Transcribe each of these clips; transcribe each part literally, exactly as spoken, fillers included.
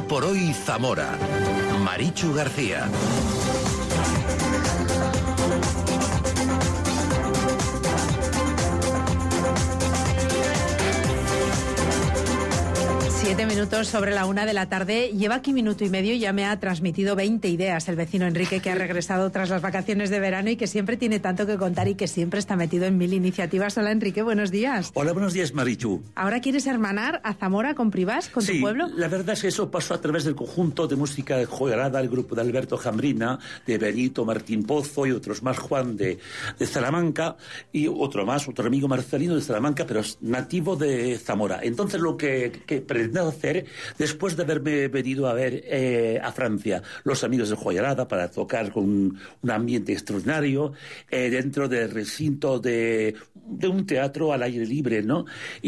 por hoy Zamora. Marichu García. Siete minutos sobre la una de la tarde. Lleva aquí minuto y medio y ya me ha transmitido veinte ideas el vecino Enrique, que ha regresado tras las vacaciones de verano y que siempre tiene tanto que contar y que siempre está metido en mil iniciativas. Hola, Enrique, buenos días. Hola, buenos días, Marichu. ¿Ahora quieres hermanar a Zamora con Privás, con sí, tu pueblo? La verdad es que eso pasó a través del conjunto de música joyarada, el grupo de Alberto Jambrina, de Benito Martín Pozo y otros más, Juan de, de Salamanca, y otro más, otro amigo Marcelino de Salamanca, pero es nativo de Zamora. Entonces lo que, que pretendo hacer, después de haberme venido a ver eh, a Francia los amigos de Joyarada para tocar con un, un ambiente extraordinario eh, dentro del recinto de, de un teatro al aire libre, ¿no?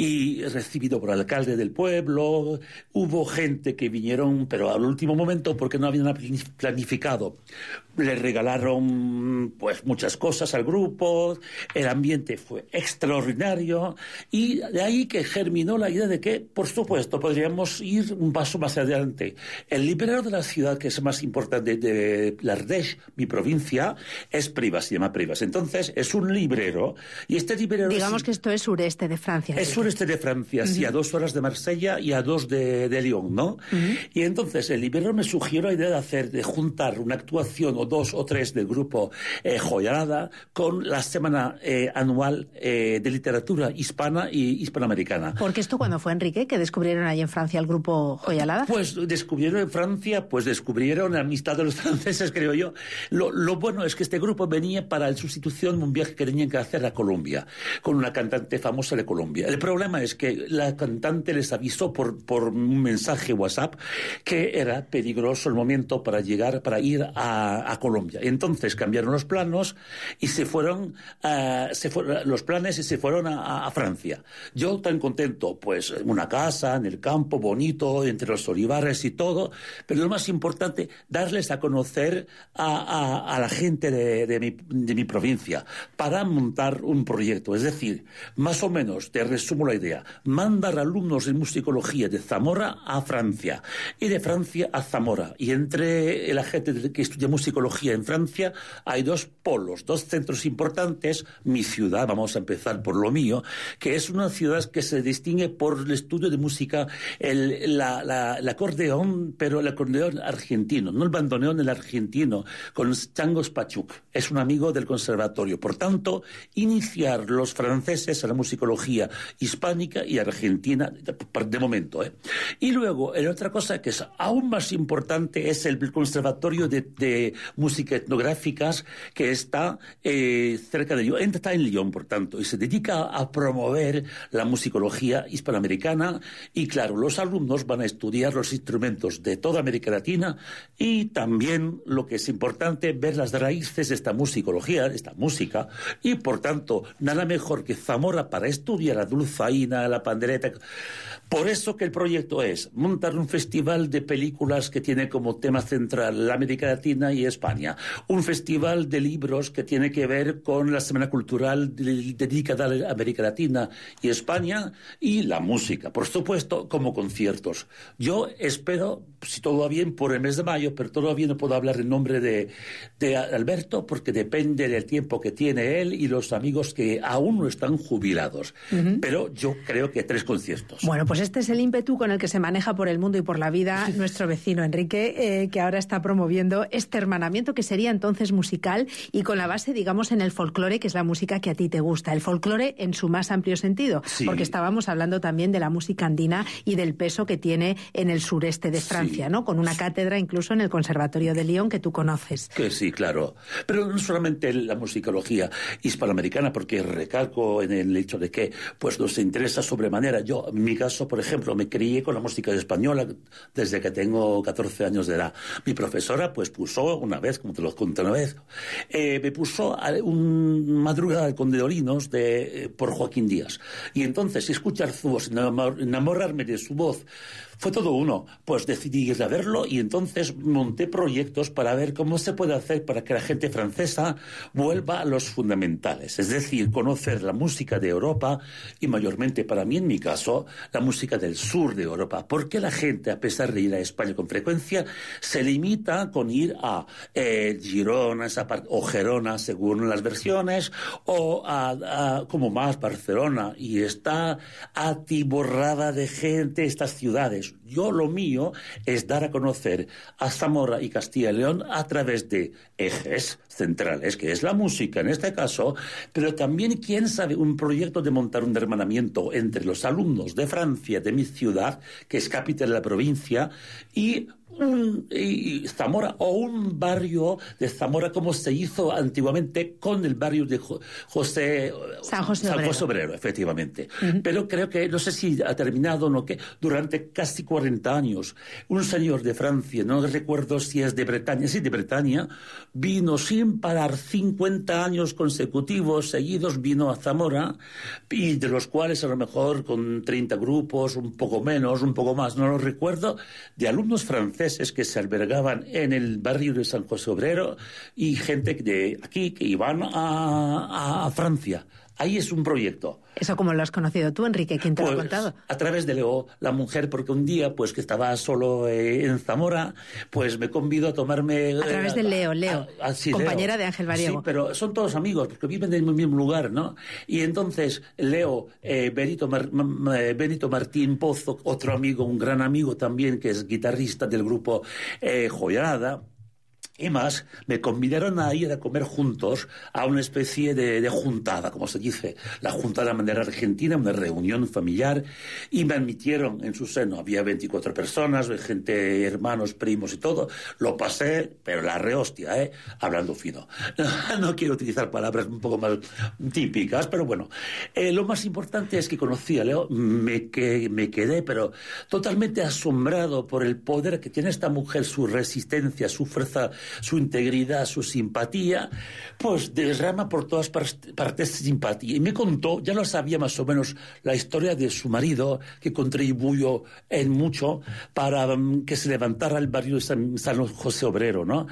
Y recibido por el alcalde del pueblo, hubo gente que vinieron, pero al último momento porque no habían planificado. Le regalaron pues muchas cosas al grupo, el ambiente fue extraordinario y de ahí que germinó la idea de que, por supuesto, podríamos ir un paso más adelante. El librero de la ciudad, que es más importante, de l'Ardèche, mi provincia, es Privas, se llama Privas. Entonces, es un librero y este librero... Digamos es, que esto es sureste de Francia. Es sureste de Francia, uh-huh. sí, a dos horas de Marsella y a dos de, de Lyon, ¿no? Uh-huh. Y entonces el librero me sugirió la idea de hacer, de juntar una actuación o dos o tres del grupo eh, Joyarada con la semana eh, anual eh, de literatura hispana y hispanoamericana. Porque esto cuando fue, Enrique, que descubrieron ahí en Francia el grupo Joyalada. Pues descubrieron en Francia, pues descubrieron la amistad de los franceses, creo yo. Lo, lo bueno es que este grupo venía para la sustitución de un viaje que tenían que hacer a Colombia, con una cantante famosa de Colombia. El problema es que la cantante les avisó por, por un mensaje WhatsApp que era peligroso el momento para llegar, para ir a, a Colombia. Entonces cambiaron los planos y se fueron, uh, se fueron los planes y se fueron a, a Francia. Yo tan contento, pues en una casa, en el campo, bonito, entre los olivares y todo, pero lo más importante, darles a conocer a, a, a la gente de, de, mi, de mi provincia para montar un proyecto. Es decir, más o menos, te resumo la idea, mandar alumnos de musicología de Zamora a Francia y de Francia a Zamora. Y entre la gente que estudia musicología en Francia hay dos polos, dos centros importantes. Mi ciudad, vamos a empezar por lo mío, que es una ciudad que se distingue por el estudio de música, el, la, la, el acordeón, pero el acordeón argentino, no el bandoneón, el argentino, con Chango Spachuk. Es un amigo del conservatorio. Por tanto, iniciar los franceses a la musicología hispánica y argentina, de, de momento, ¿eh? Y luego, la otra cosa que es aún más importante es el conservatorio de, de música etnográficas que está eh, cerca de Lyon, está en Lyon, por tanto, y se dedica a promover la musicología hispanoamericana. Y claro, los alumnos van a estudiar los instrumentos de toda América Latina y también, lo que es importante, ver las raíces de esta musicología, de esta música, y por tanto, nada mejor que Zamora para estudiar la dulzaina, la pandereta. Por eso que el proyecto es montar un festival de películas que tiene como tema central la América Latina y España, un festival de libros que tiene que ver con la Semana Cultural dedicada a la América Latina y España, y la música, por supuesto, como conciertos. Yo espero, si todo va bien, por el mes de mayo, pero todavía no puedo hablar en nombre de, de Alberto, porque depende del tiempo que tiene él y los amigos que aún no están jubilados. Uh-huh. Pero yo creo que tres conciertos. Bueno, pues este es el ímpetu con el que se maneja por el mundo y por la vida nuestro vecino Enrique, eh, que ahora está promoviendo este hermanamiento que sería entonces musical y con la base, digamos, en el folclore, que es la música que a ti te gusta. El folclore en su más amplio sentido, sí. Porque estábamos hablando también de la música andina y del peso que tiene en el sureste de Francia, sí. ¿no? Con una cátedra incluso en el Conservatorio de Lyon que tú conoces. Que sí, claro. Pero no solamente la musicología hispanoamericana, porque recalco en el hecho de que pues nos interesa sobremanera. Yo, en mi caso, por ejemplo, me crié con la música española desde que tengo catorce años de edad. Mi profesora pues puso una vez, como te lo conté una vez, eh, me puso un Madrugada de Condorinos de, eh, por Joaquín Díaz. Y entonces escuchar su voz, enamorarme de, su voz. Fue todo uno. Pues decidí ir a verlo y entonces monté proyectos para ver cómo se puede hacer para que la gente francesa vuelva a los fundamentales. Es decir, conocer la música de Europa y mayormente para mí, en mi caso, la música del sur de Europa. Porque la gente, a pesar de ir a España con frecuencia, se limita con ir a eh, Girona esa part- o Gerona, según las versiones, o a, a como más Barcelona. Y está atiborrada de gente estas ciudades. Yo lo mío es dar a conocer a Zamora y Castilla y León a través de ejes centrales, que es la música en este caso, pero también, quién sabe, un proyecto de montar un hermanamiento entre los alumnos de Francia, de mi ciudad, que es capital de la provincia, y Un, y Zamora, o un barrio de Zamora como se hizo antiguamente con el barrio de Jo- José San José San Obrero. José Obrero, efectivamente. Uh-huh. Pero creo que, no sé si ha terminado o no, que durante casi cuarenta años, un señor de Francia, no recuerdo si es de Bretaña, sí, de Bretaña, vino sin parar cincuenta años consecutivos, seguidos, vino a Zamora, y de los cuales a lo mejor con treinta grupos, un poco menos, un poco más, no lo recuerdo, de alumnos franceses que se albergaban en el barrio de San José Obrero y gente de aquí que iban a, a Francia. Ahí es un proyecto. ¿Eso cómo lo has conocido tú, Enrique? ¿Quién te Pues, lo ha contado? A través de Leo, la mujer, porque un día, pues que estaba solo eh, en Zamora, pues me convidó a tomarme... A través de Leo, Leo, a, a, sí, compañera Leo. de Ángel Bariego. Sí, pero son todos amigos, porque viven en el mismo lugar, ¿no? Y entonces, Leo, eh, Benito, Mar, eh, Benito Martín Pozo, otro amigo, un gran amigo también, que es guitarrista del grupo eh, Joyada, y más, me convidaron a ir a comer juntos a una especie de, de juntada, como se dice, la juntada de manera argentina, una reunión familiar, y me admitieron en su seno. Había veinticuatro personas, gente, hermanos, primos y todo. Lo pasé, pero la rehostia, ¿eh? Hablando fino. No quiero utilizar palabras un poco más típicas, pero bueno. Eh, lo más importante es que conocí a Leo, me, que, me quedé, pero totalmente asombrado por el poder que tiene esta mujer, su resistencia, su fuerza, su integridad, su simpatía, pues derrama por todas partes simpatía. Y me contó, ya lo sabía más o menos, la historia de su marido, que contribuyó en mucho para um, que se levantara el barrio de San, San José Obrero, ¿no?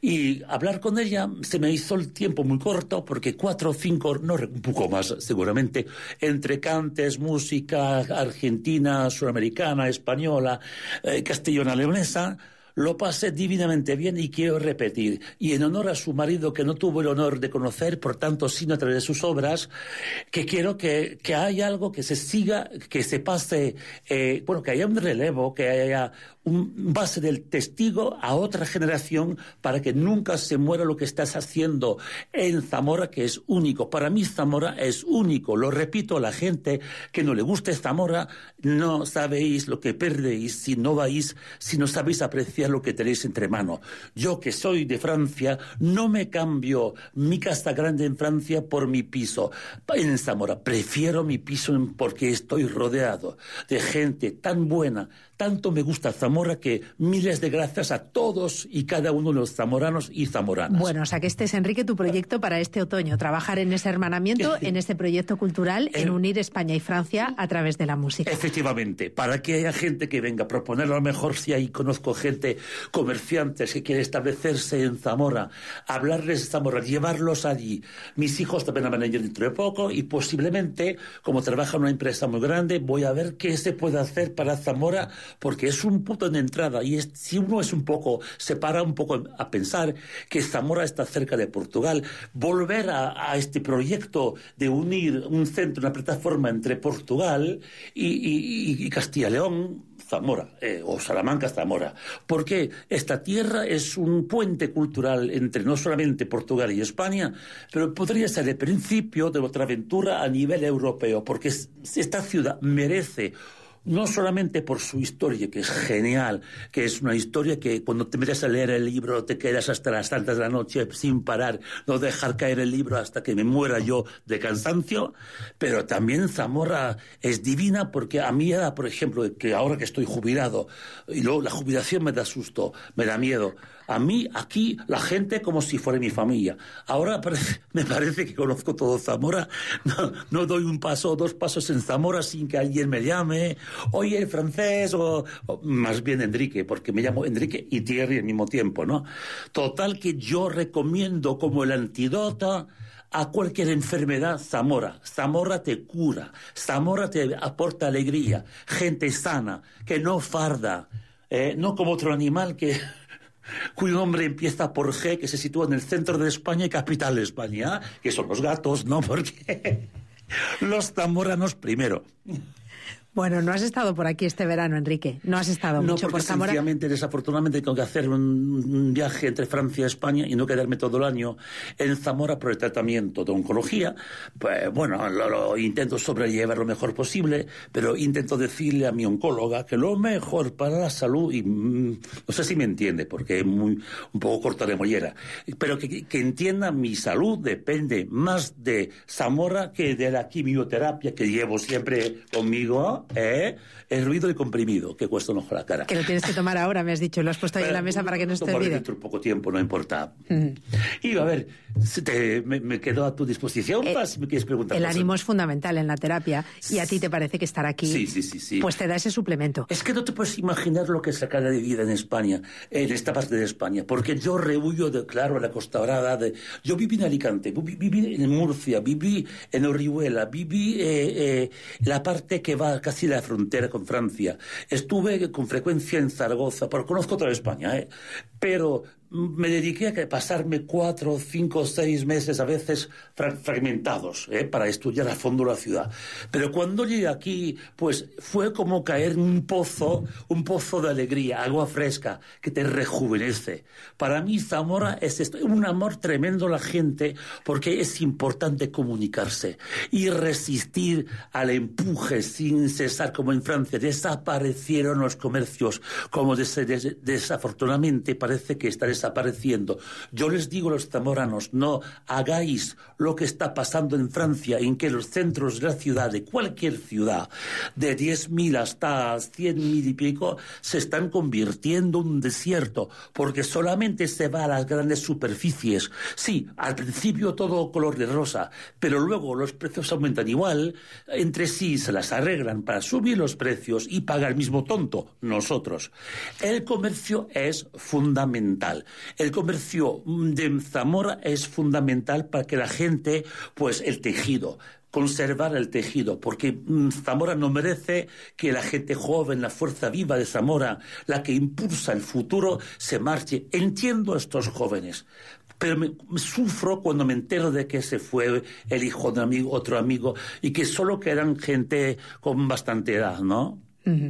Y hablar con ella se me hizo el tiempo muy corto, porque cuatro o cinco, no, un poco más seguramente, entre cantes, música argentina, suramericana, española, eh, castellano-leonesa, lo pasé divinamente bien y quiero repetir. Y en honor a su marido, que no tuvo el honor de conocer, por tanto, sino a través de sus obras, que quiero que, que haya algo que se siga, que se pase, eh, bueno, que haya un relevo, que haya un base del testigo a otra generación, para que nunca se muera lo que estás haciendo en Zamora, que es único. Para mí Zamora es único. Lo repito a la gente que no le guste Zamora, no sabéis lo que perdéis si no vais, si no sabéis apreciar lo que tenéis entre manos. Yo, que soy de Francia, no me cambio mi casa grande en Francia por mi piso en Zamora. Prefiero mi piso porque estoy rodeado de gente tan buena. Tanto me gusta Zamora que miles de gracias a todos y cada uno de los zamoranos y zamoranas. Bueno, o sea que este es, Enrique, tu proyecto para este otoño, trabajar en ese hermanamiento, en este proyecto cultural, en unir España y Francia a través de la música. Efectivamente, para que haya gente que venga a proponer, a lo mejor si ahí conozco gente, comerciantes que quieren establecerse en Zamora, hablarles de Zamora, llevarlos allí. Mis hijos también van a ir dentro de poco y posiblemente, como trabaja en una empresa muy grande, voy a ver qué se puede hacer para Zamora, porque es un punto de entrada y es, si uno es un poco, se para un poco a pensar que Zamora está cerca de Portugal, volver a, a este proyecto de unir un centro, una plataforma entre Portugal y, y, y Castilla y León, Zamora, eh, o Salamanca, Zamora, porque esta tierra es un puente cultural entre no solamente Portugal y España, pero podría ser el principio de otra aventura a nivel europeo, porque esta ciudad merece, no solamente por su historia, que es genial, que es una historia que cuando te metes a leer el libro te quedas hasta las tantas de la noche sin parar, no dejar caer el libro hasta que me muera yo de cansancio, pero también Zamora es divina porque a mí, por ejemplo, que ahora que estoy jubilado, y luego la jubilación me da susto, me da miedo. A mí, aquí, la gente como si fuera mi familia. Ahora me parece que conozco todo Zamora. No, no doy un paso o dos pasos en Zamora sin que alguien me llame oye, el francés, o, o más bien Enrique, porque me llamo Enrique y Thierry al mismo tiempo, ¿no? Total que yo recomiendo como el antídoto a cualquier enfermedad Zamora. Zamora te cura, Zamora te aporta alegría, gente sana, que no farda, eh, no como otro animal que... cuyo nombre empieza por G, que se sitúa en el centro de España y capital de España, que son los gatos, ¿no? Porque los zamoranos primero. Bueno, no has estado por aquí este verano, Enrique. No has estado no, mucho por porque Zamora. Sencillamente, desafortunadamente, tengo que hacer un, un viaje entre Francia y España y no quedarme todo el año en Zamora por el tratamiento de oncología. Pues bueno, lo, lo intento sobrellevar lo mejor posible, pero intento decirle a mi oncóloga que lo mejor para la salud, y mm, no sé si me entiende, porque es muy, un poco corta de mollera, pero que, que entienda mi salud depende más de Zamora que de la quimioterapia que llevo siempre conmigo. ¿Eh? El ruido del comprimido, que cuesta un ojo a la cara. Que lo tienes que tomar ahora, me has dicho. Lo has puesto ahí en la mesa para que no se te olvide. Dentro de poco tiempo, no importa. Mm. Y a ver, te, me, me quedo a tu disposición eh, para si me quieres preguntar. El cosas. ánimo es fundamental en la terapia y a ti te parece que estar aquí sí, sí, sí, sí. pues te da ese suplemento. Es que no te puedes imaginar lo que es la calidad de vida en España, en esta parte de España, porque yo rehuyo de, claro, la Costa Brava. De, yo viví en Alicante, viví en Murcia, viví en Orihuela, viví eh, eh, la parte que va casi a la frontera con Francia. Estuve con frecuencia en Zaragoza, pero conozco toda España, ¿eh? Pero me dediqué a pasarme cuatro, cinco, seis meses a veces fra fragmentados, ¿eh? Para estudiar a fondo la ciudad. Pero cuando llegué aquí, pues fue como caer en un pozo, un pozo de alegría, agua fresca, que te rejuvenece. Para mí Zamora es esto, un amor tremendo a la gente, porque es importante comunicarse y resistir al empuje sin cesar, como en Francia. Desaparecieron los comercios, como des des desafortunadamente parece que está desapareciendo. Yo les digo a los zamoranos, no hagáis lo que está pasando en Francia, en que los centros de la ciudad, de cualquier ciudad, de diez mil hasta cien mil y pico, se están convirtiendo en un desierto, porque solamente se va a las grandes superficies. Sí, al principio todo color de rosa, pero luego los precios aumentan igual, entre sí se las arreglan para subir los precios y paga el mismo tonto, nosotros. El comercio es fundamental. El comercio de Zamora es fundamental para que la gente, pues el tejido, conservar el tejido, porque mm, Zamora no merece que la gente joven, la fuerza viva de Zamora, la que impulsa el futuro, se marche. Entiendo a estos jóvenes, pero me, me sufro cuando me entero de que se fue el hijo de un amigo, otro amigo, y que solo quedan gente con bastante edad, ¿no?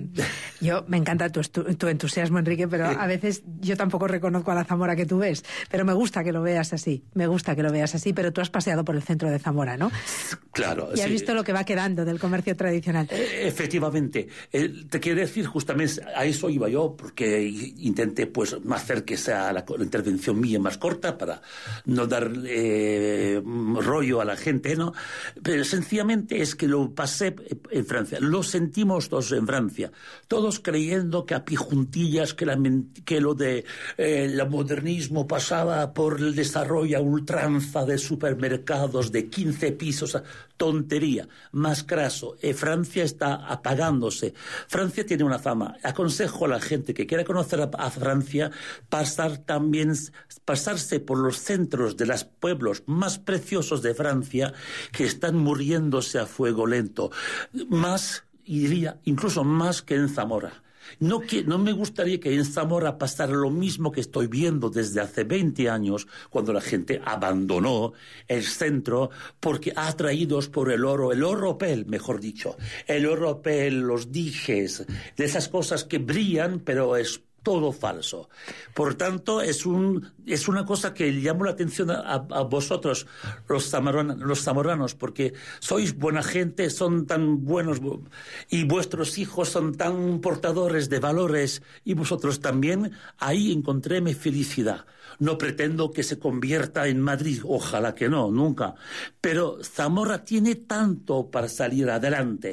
Yo, me encanta tu, tu entusiasmo, Enrique, pero a veces yo tampoco reconozco a la Zamora que tú ves, pero me gusta que lo veas así, me gusta que lo veas así, pero tú has paseado por el centro de Zamora, ¿no? Claro. Y has sí. visto lo que va quedando del comercio tradicional. Eh, efectivamente. Eh, te quiero decir, justamente, a eso iba yo, porque intenté, pues, hacer que sea la, la intervención mía más corta para no dar eh, rollo a la gente, ¿no? Pero sencillamente es que lo pasé en Francia, lo sentimos todos en Francia. Todos creyendo que a pie juntillas, que, la, que lo de eh, el modernismo pasaba por el desarrollo a ultranza de supermercados de quince pisos. Tontería, más craso. Eh, Francia está apagándose. Francia tiene una fama. Aconsejo a la gente que quiera conocer a, a Francia pasar también, pasarse por los centros de los pueblos más preciosos de Francia que están muriéndose a fuego lento. Más y diría incluso más que en Zamora. No, que, no me gustaría que en Zamora pasara lo mismo que estoy viendo desde hace veinte años, cuando la gente abandonó el centro porque atraídos por el oro, el oropel, mejor dicho, el oropel, los dijes, de esas cosas que brillan, pero es todo falso. Por tanto, es, un, es una cosa que llamo la atención a, a vosotros, los zamoranos, los zamoranos, porque sois buena gente, son tan buenos, y vuestros hijos son tan portadores de valores, y vosotros también. Ahí encontré mi felicidad. No pretendo que se convierta en Madrid, ojalá que no, nunca. Pero Zamora tiene tanto para salir adelante.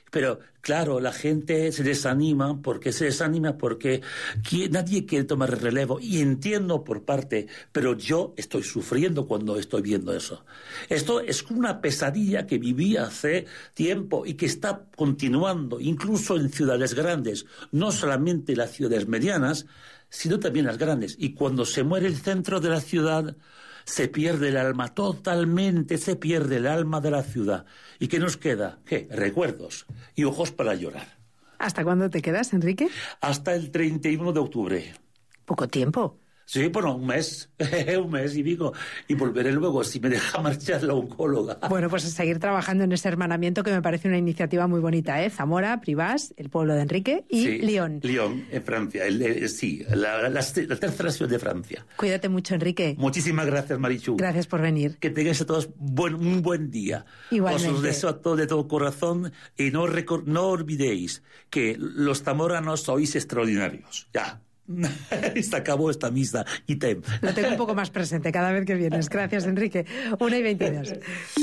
Pero, claro, la gente se desanima. porque se desanima? Porque nadie quiere tomar el relevo. Y entiendo por parte, pero yo estoy sufriendo cuando estoy viendo eso. Esto es una pesadilla que viví hace tiempo y que está continuando, incluso en ciudades grandes. No solamente las ciudades medianas, sino también las grandes. Y cuando se muere el centro de la ciudad, se pierde el alma, totalmente se pierde el alma de la ciudad. ¿Y qué nos queda? ¿Qué? Recuerdos y ojos para llorar. ¿Hasta cuándo te quedas, Enrique? Hasta el treinta y uno de octubre. Poco tiempo. Sí, bueno, un mes, un mes y pico. Y volveré luego, si me deja marchar la oncóloga. Bueno, pues a seguir trabajando en ese hermanamiento que me parece una iniciativa muy bonita, ¿eh? Zamora, Privàs, el pueblo de Enrique y sí, Lyon. Lyon, en Francia, el, el, sí, la, la, la tercera ciudad de Francia. Cuídate mucho, Enrique. Muchísimas gracias, Marichu. Gracias por venir. Que tengáis a todos buen, un buen día. Igualmente. Os deseo a todos de todo corazón y no, no olvidéis que los zamoranos sois extraordinarios. Ya. Se acabó esta misa. Item. Lo tengo un poco más presente cada vez que vienes. Gracias, Enrique. una y veintidós.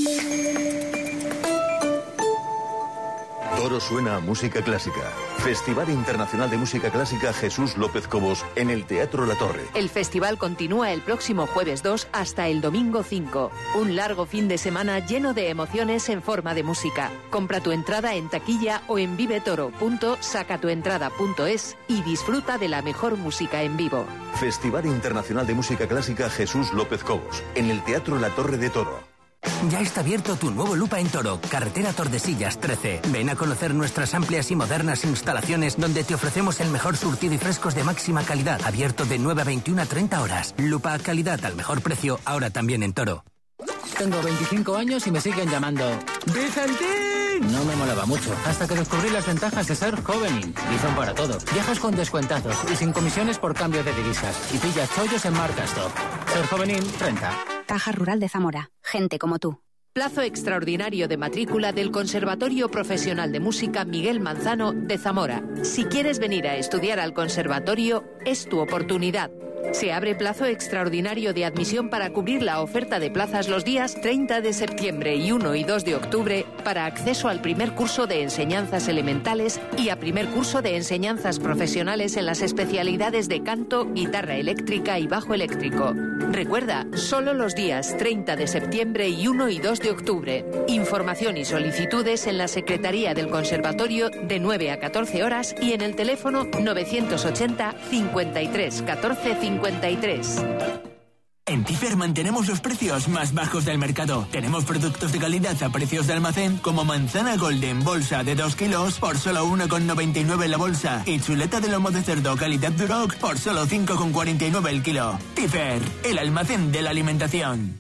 Toro suena a música clásica. Festival Internacional de Música Clásica Jesús López Cobos en el Teatro La Torre. El festival continúa el próximo jueves dos hasta el domingo cinco. Un largo fin de semana lleno de emociones en forma de música. Compra tu entrada en taquilla o en vivetoro punto sacatuentrada punto es y disfruta de la mejor música en vivo. Festival Internacional de Música Clásica Jesús López Cobos en el Teatro La Torre de Toro. Ya está abierto tu nuevo Lupa en Toro, carretera Tordesillas trece. Ven a conocer nuestras amplias y modernas instalaciones donde te ofrecemos el mejor surtido y frescos de máxima calidad. Abierto de nueve a veintiuna a treinta horas. Lupa, calidad al mejor precio, ahora también en Toro. Tengo veinticinco años y me siguen llamando ¡Vicentín! No me molaba mucho, hasta que descubrí las ventajas de ser Jovenin. Dicen para todo. Viajas con descuentazos y sin comisiones por cambio de divisas. Y pillas chollos en marca Stop. Ser Jovenin, renta. Caja Rural de Zamora. Gente como tú. Plazo extraordinario de matrícula del Conservatorio Profesional de Música Miguel Manzano de Zamora. Si quieres venir a estudiar al conservatorio, es tu oportunidad. Se abre plazo extraordinario de admisión para cubrir la oferta de plazas los días treinta de septiembre y uno y dos de octubre para acceso al primer curso de enseñanzas elementales y a primer curso de enseñanzas profesionales en las especialidades de canto, guitarra eléctrica y bajo eléctrico. Recuerda, solo los días treinta de septiembre y uno y dos de octubre. Información y solicitudes en la Secretaría del Conservatorio de nueve a catorce horas y en el teléfono novecientos ochenta cincuenta y tres catorce cincuenta y tres. En Tifer mantenemos los precios más bajos del mercado. Tenemos productos de calidad a precios de almacén como manzana golden bolsa de dos kilos por solo uno con noventa y nueve la bolsa y chuleta de lomo de cerdo calidad Duroc por solo cinco con cuarenta y nueve el kilo. Tifer, el almacén de la alimentación.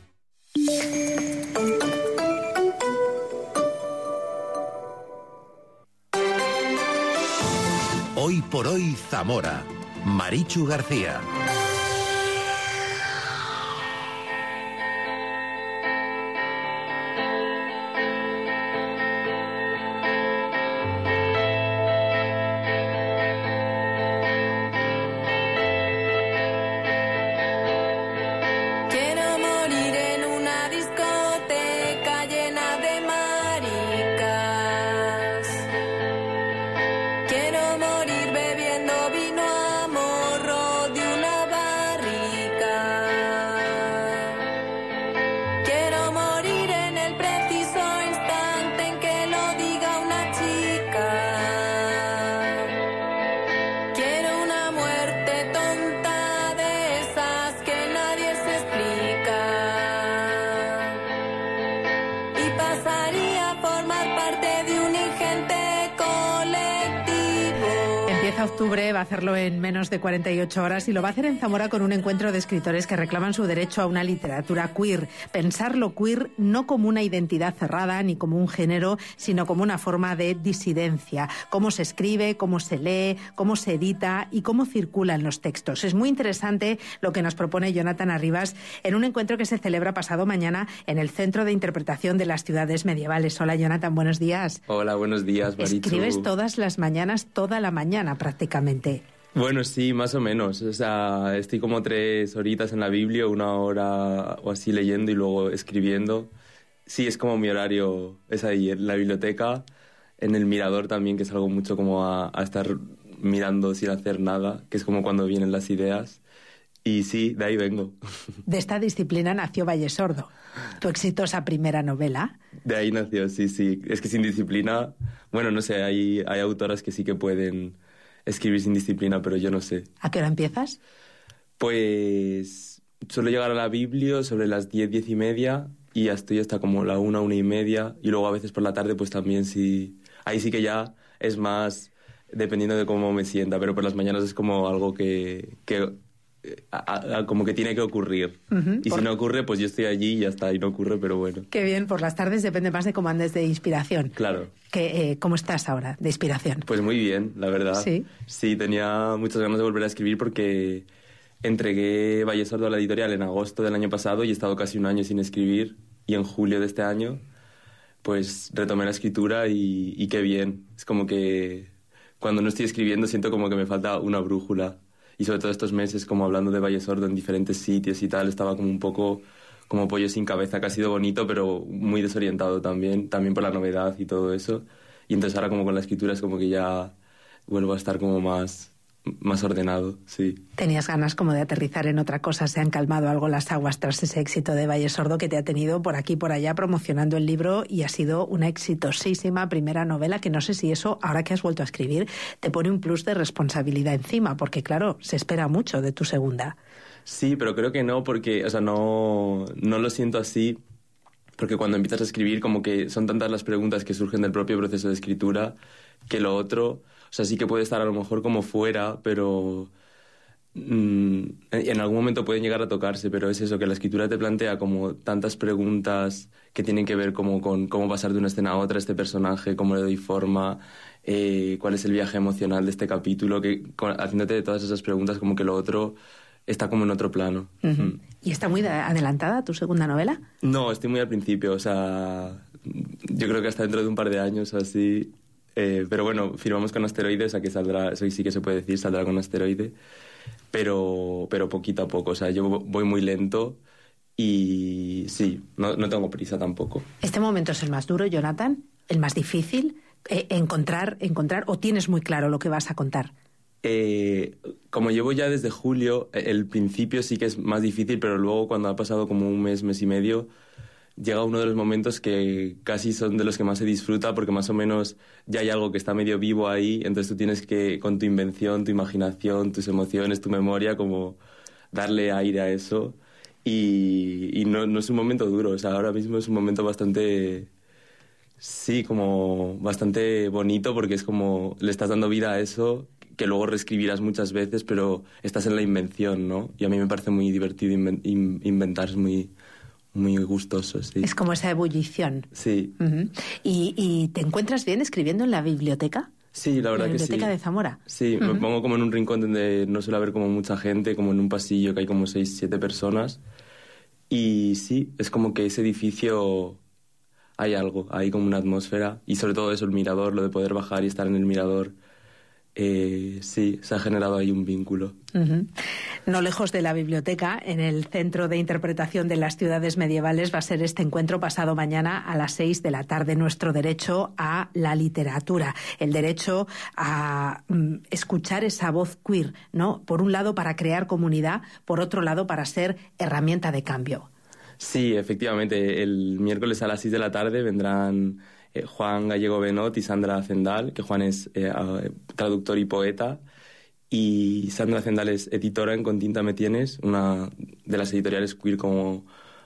Hoy por hoy Zamora. Marichu García. Octubre va a hacerlo en menos de cuarenta y ocho horas y lo va a hacer en Zamora con un encuentro de escritores que reclaman su derecho a una literatura queer. Pensar lo queer no como una identidad cerrada ni como un género, sino como una forma de disidencia. Cómo se escribe, cómo se lee, cómo se edita y cómo circulan los textos. Es muy interesante lo que nos propone Jonathan Arribas en un encuentro que se celebra pasado mañana en el Centro de Interpretación de las Ciudades Medievales. Hola, Jonathan, buenos días. Hola, buenos días, Marichu. Escribes todas las mañanas, toda la mañana prácticamente. Bueno, sí, más o menos. O sea, estoy como tres horitas en la Biblia, una hora o así leyendo y luego escribiendo. Sí, es como mi horario, es ahí en la biblioteca. en el mirador también, que es algo mucho como a, a estar mirando sin hacer nada, que es como cuando vienen las ideas. Y sí, de ahí vengo. De esta disciplina nació Vallesordo, tu exitosa primera novela. De ahí nació, sí, sí. Es que sin disciplina, bueno, no sé, hay, hay autoras que sí que pueden escribir sin disciplina, pero yo no sé. ¿A qué hora empiezas? Pues suelo llegar a la Biblio sobre las diez, diez y media, y ya estoy hasta como la una, una y media, y luego a veces por la tarde pues también sí. Ahí sí que ya es más dependiendo de cómo me sienta, pero por las mañanas es como algo que... que A, a, como que tiene que ocurrir. Uh-huh, y por... si no ocurre, pues yo estoy allí y ya está, y no ocurre, pero bueno. Qué bien, por las tardes depende más de cómo andes de inspiración. Claro. Que, eh, ¿Cómo estás ahora de inspiración? Pues muy bien, la verdad. Sí. Sí, tenía muchas ganas de volver a escribir porque entregué Vallesordo a la editorial en agosto del año pasado y he estado casi un año sin escribir, y en julio de este año pues retomé la escritura y, y qué bien. Es como que cuando no estoy escribiendo siento como que me falta una brújula. Y sobre todo estos meses, como hablando de Vallesordo en diferentes sitios y tal, estaba como un poco como pollo sin cabeza, que ha sido bonito, pero muy desorientado también, también por la novedad y todo eso. Y entonces ahora como con la escritura es como que ya vuelvo a estar como más, más ordenado, sí. Tenías ganas como de aterrizar en otra cosa, se han calmado algo las aguas tras ese éxito de Vallesordo que te ha tenido por aquí y por allá promocionando el libro, y ha sido una exitosísima primera novela que no sé si eso, ahora que has vuelto a escribir, te pone un plus de responsabilidad encima, porque claro, se espera mucho de tu segunda. Sí, pero creo que no, porque, o sea, no, no lo siento así, porque cuando empiezas a escribir como que son tantas las preguntas que surgen del propio proceso de escritura que lo otro... O sea, sí que puede estar a lo mejor como fuera, pero mmm, en algún momento pueden llegar a tocarse, pero es eso, que la escritura te plantea como tantas preguntas que tienen que ver como con cómo pasar de una escena a otra este personaje, cómo le doy forma, eh, cuál es el viaje emocional de este capítulo, que haciéndote de todas esas preguntas como que lo otro está como en otro plano. Uh-huh. Mm. ¿Y está muy adelantada tu segunda novela? No, estoy muy al principio, o sea, yo creo que hasta dentro de un par de años o así... Eh, pero bueno, firmamos con Asteroide, o sea que saldrá, eso sí que se puede decir, saldrá con Asteroide, pero, pero poquito a poco, o sea, yo voy muy lento y sí, no, no tengo prisa tampoco. ¿Este momento es el más duro, Jonathan? ¿El más difícil? Eh, encontrar, encontrar, ¿o tienes muy claro lo que vas a contar? Eh, como llevo ya desde julio, el principio sí que es más difícil, pero luego cuando ha pasado como un mes, mes y medio... llega uno de los momentos que casi son de los que más se disfruta, porque más o menos ya hay algo que está medio vivo ahí, entonces tú tienes que, con tu invención, tu imaginación, tus emociones, tu memoria, como darle aire a eso. Y, y no, no es un momento duro, o sea, ahora mismo es un momento bastante, sí, como bastante bonito, porque es como le estás dando vida a eso, que luego reescribirás muchas veces, pero estás en la invención, ¿no? Y a mí me parece muy divertido inven- in- inventar, es muy... muy gustoso, sí. Es como esa ebullición. Sí. Uh-huh. ¿Y, ¿Y te encuentras bien escribiendo en la biblioteca? Sí, la verdad que sí. ¿La biblioteca de Zamora? Sí, uh-huh. Me pongo como en un rincón donde no suele haber como mucha gente, como en un pasillo que hay como seis, siete personas. Y sí, es como que ese edificio hay algo, hay como una atmósfera. Y sobre todo eso, el mirador, lo de poder bajar y estar en el mirador. Eh, sí, se ha generado ahí un vínculo. Uh-huh. No lejos de la biblioteca, en el Centro de Interpretación de las Ciudades Medievales, va a ser este encuentro pasado mañana a las seis de la tarde. Nuestro derecho a la literatura, el derecho a mm, escuchar esa voz queer, ¿no? Por un lado para crear comunidad, por otro lado para ser herramienta de cambio. Sí, efectivamente. El miércoles a las seis de la tarde vendrán eh, Juan Gallego Benot y Sandra Zendal, que Juan es eh, traductor y poeta, y Sandra Zendal es editora en Con Tinta Me Tienes, una de las editoriales queer como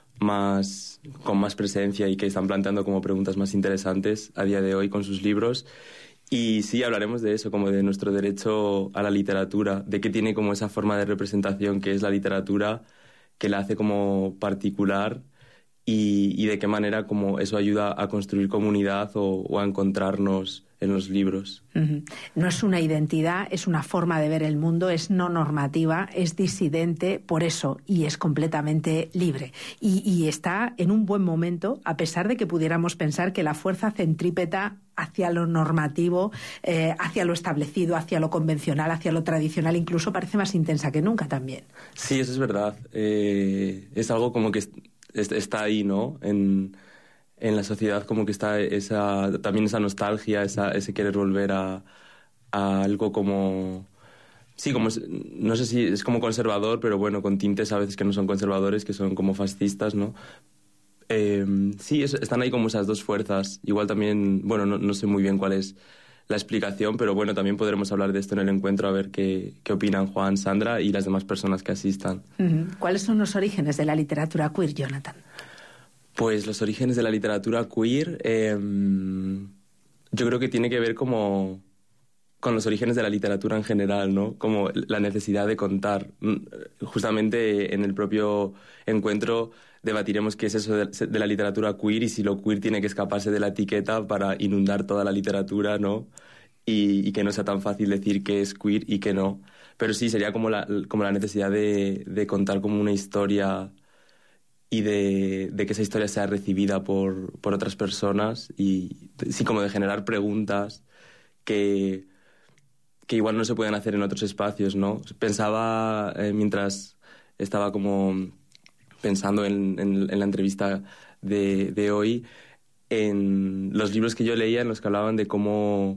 más, con más presencia y que están planteando como preguntas más interesantes a día de hoy con sus libros. Y sí, hablaremos de eso, como de nuestro derecho a la literatura, de que tiene como esa forma de representación que es la literatura, que la hace como particular, y, y de qué manera como eso ayuda a construir comunidad o, o a encontrarnos en los libros. Uh-huh. No es una identidad, es una forma de ver el mundo, es no normativa, es disidente por eso, y es completamente libre. Y, y está en un buen momento, a pesar de que pudiéramos pensar que la fuerza centrípeta hacia lo normativo, eh, hacia lo establecido, hacia lo convencional, hacia lo tradicional, incluso parece más intensa que nunca también. Sí, eso es verdad. Eh, es algo como que est- está ahí, ¿no? En... en la sociedad como que está esa, también esa nostalgia, esa, ese querer volver a, a algo como... Sí, como, no sé si es como conservador, pero bueno, con tintes a veces que no son conservadores, que son como fascistas, ¿no? Eh, sí, es, están ahí como esas dos fuerzas. Igual también, bueno, no, no sé muy bien cuál es la explicación, pero bueno, también podremos hablar de esto en el encuentro, a ver qué, qué opinan Juan, Sandra y las demás personas que asistan. Uh-huh. ¿Cuáles son los orígenes de la literatura queer, Jonathan? Pues los orígenes de la literatura queer, eh, yo creo que tiene que ver como con los orígenes de la literatura en general, ¿no? Como la necesidad de contar. Justamente en el propio encuentro debatiremos qué es eso de, de la literatura queer y si lo queer tiene que escaparse de la etiqueta para inundar toda la literatura, ¿no? Y, y que no sea tan fácil decir qué es queer y qué no. Pero sí, sería como la, como la necesidad de, de contar como una historia y de, de que esa historia sea recibida por, por otras personas y sí, como de generar preguntas que... que igual no se pueden hacer en otros espacios, ¿no? Pensaba, eh, mientras estaba como pensando en, en, en la entrevista de, de hoy, en los libros que yo leía en los que hablaban de cómo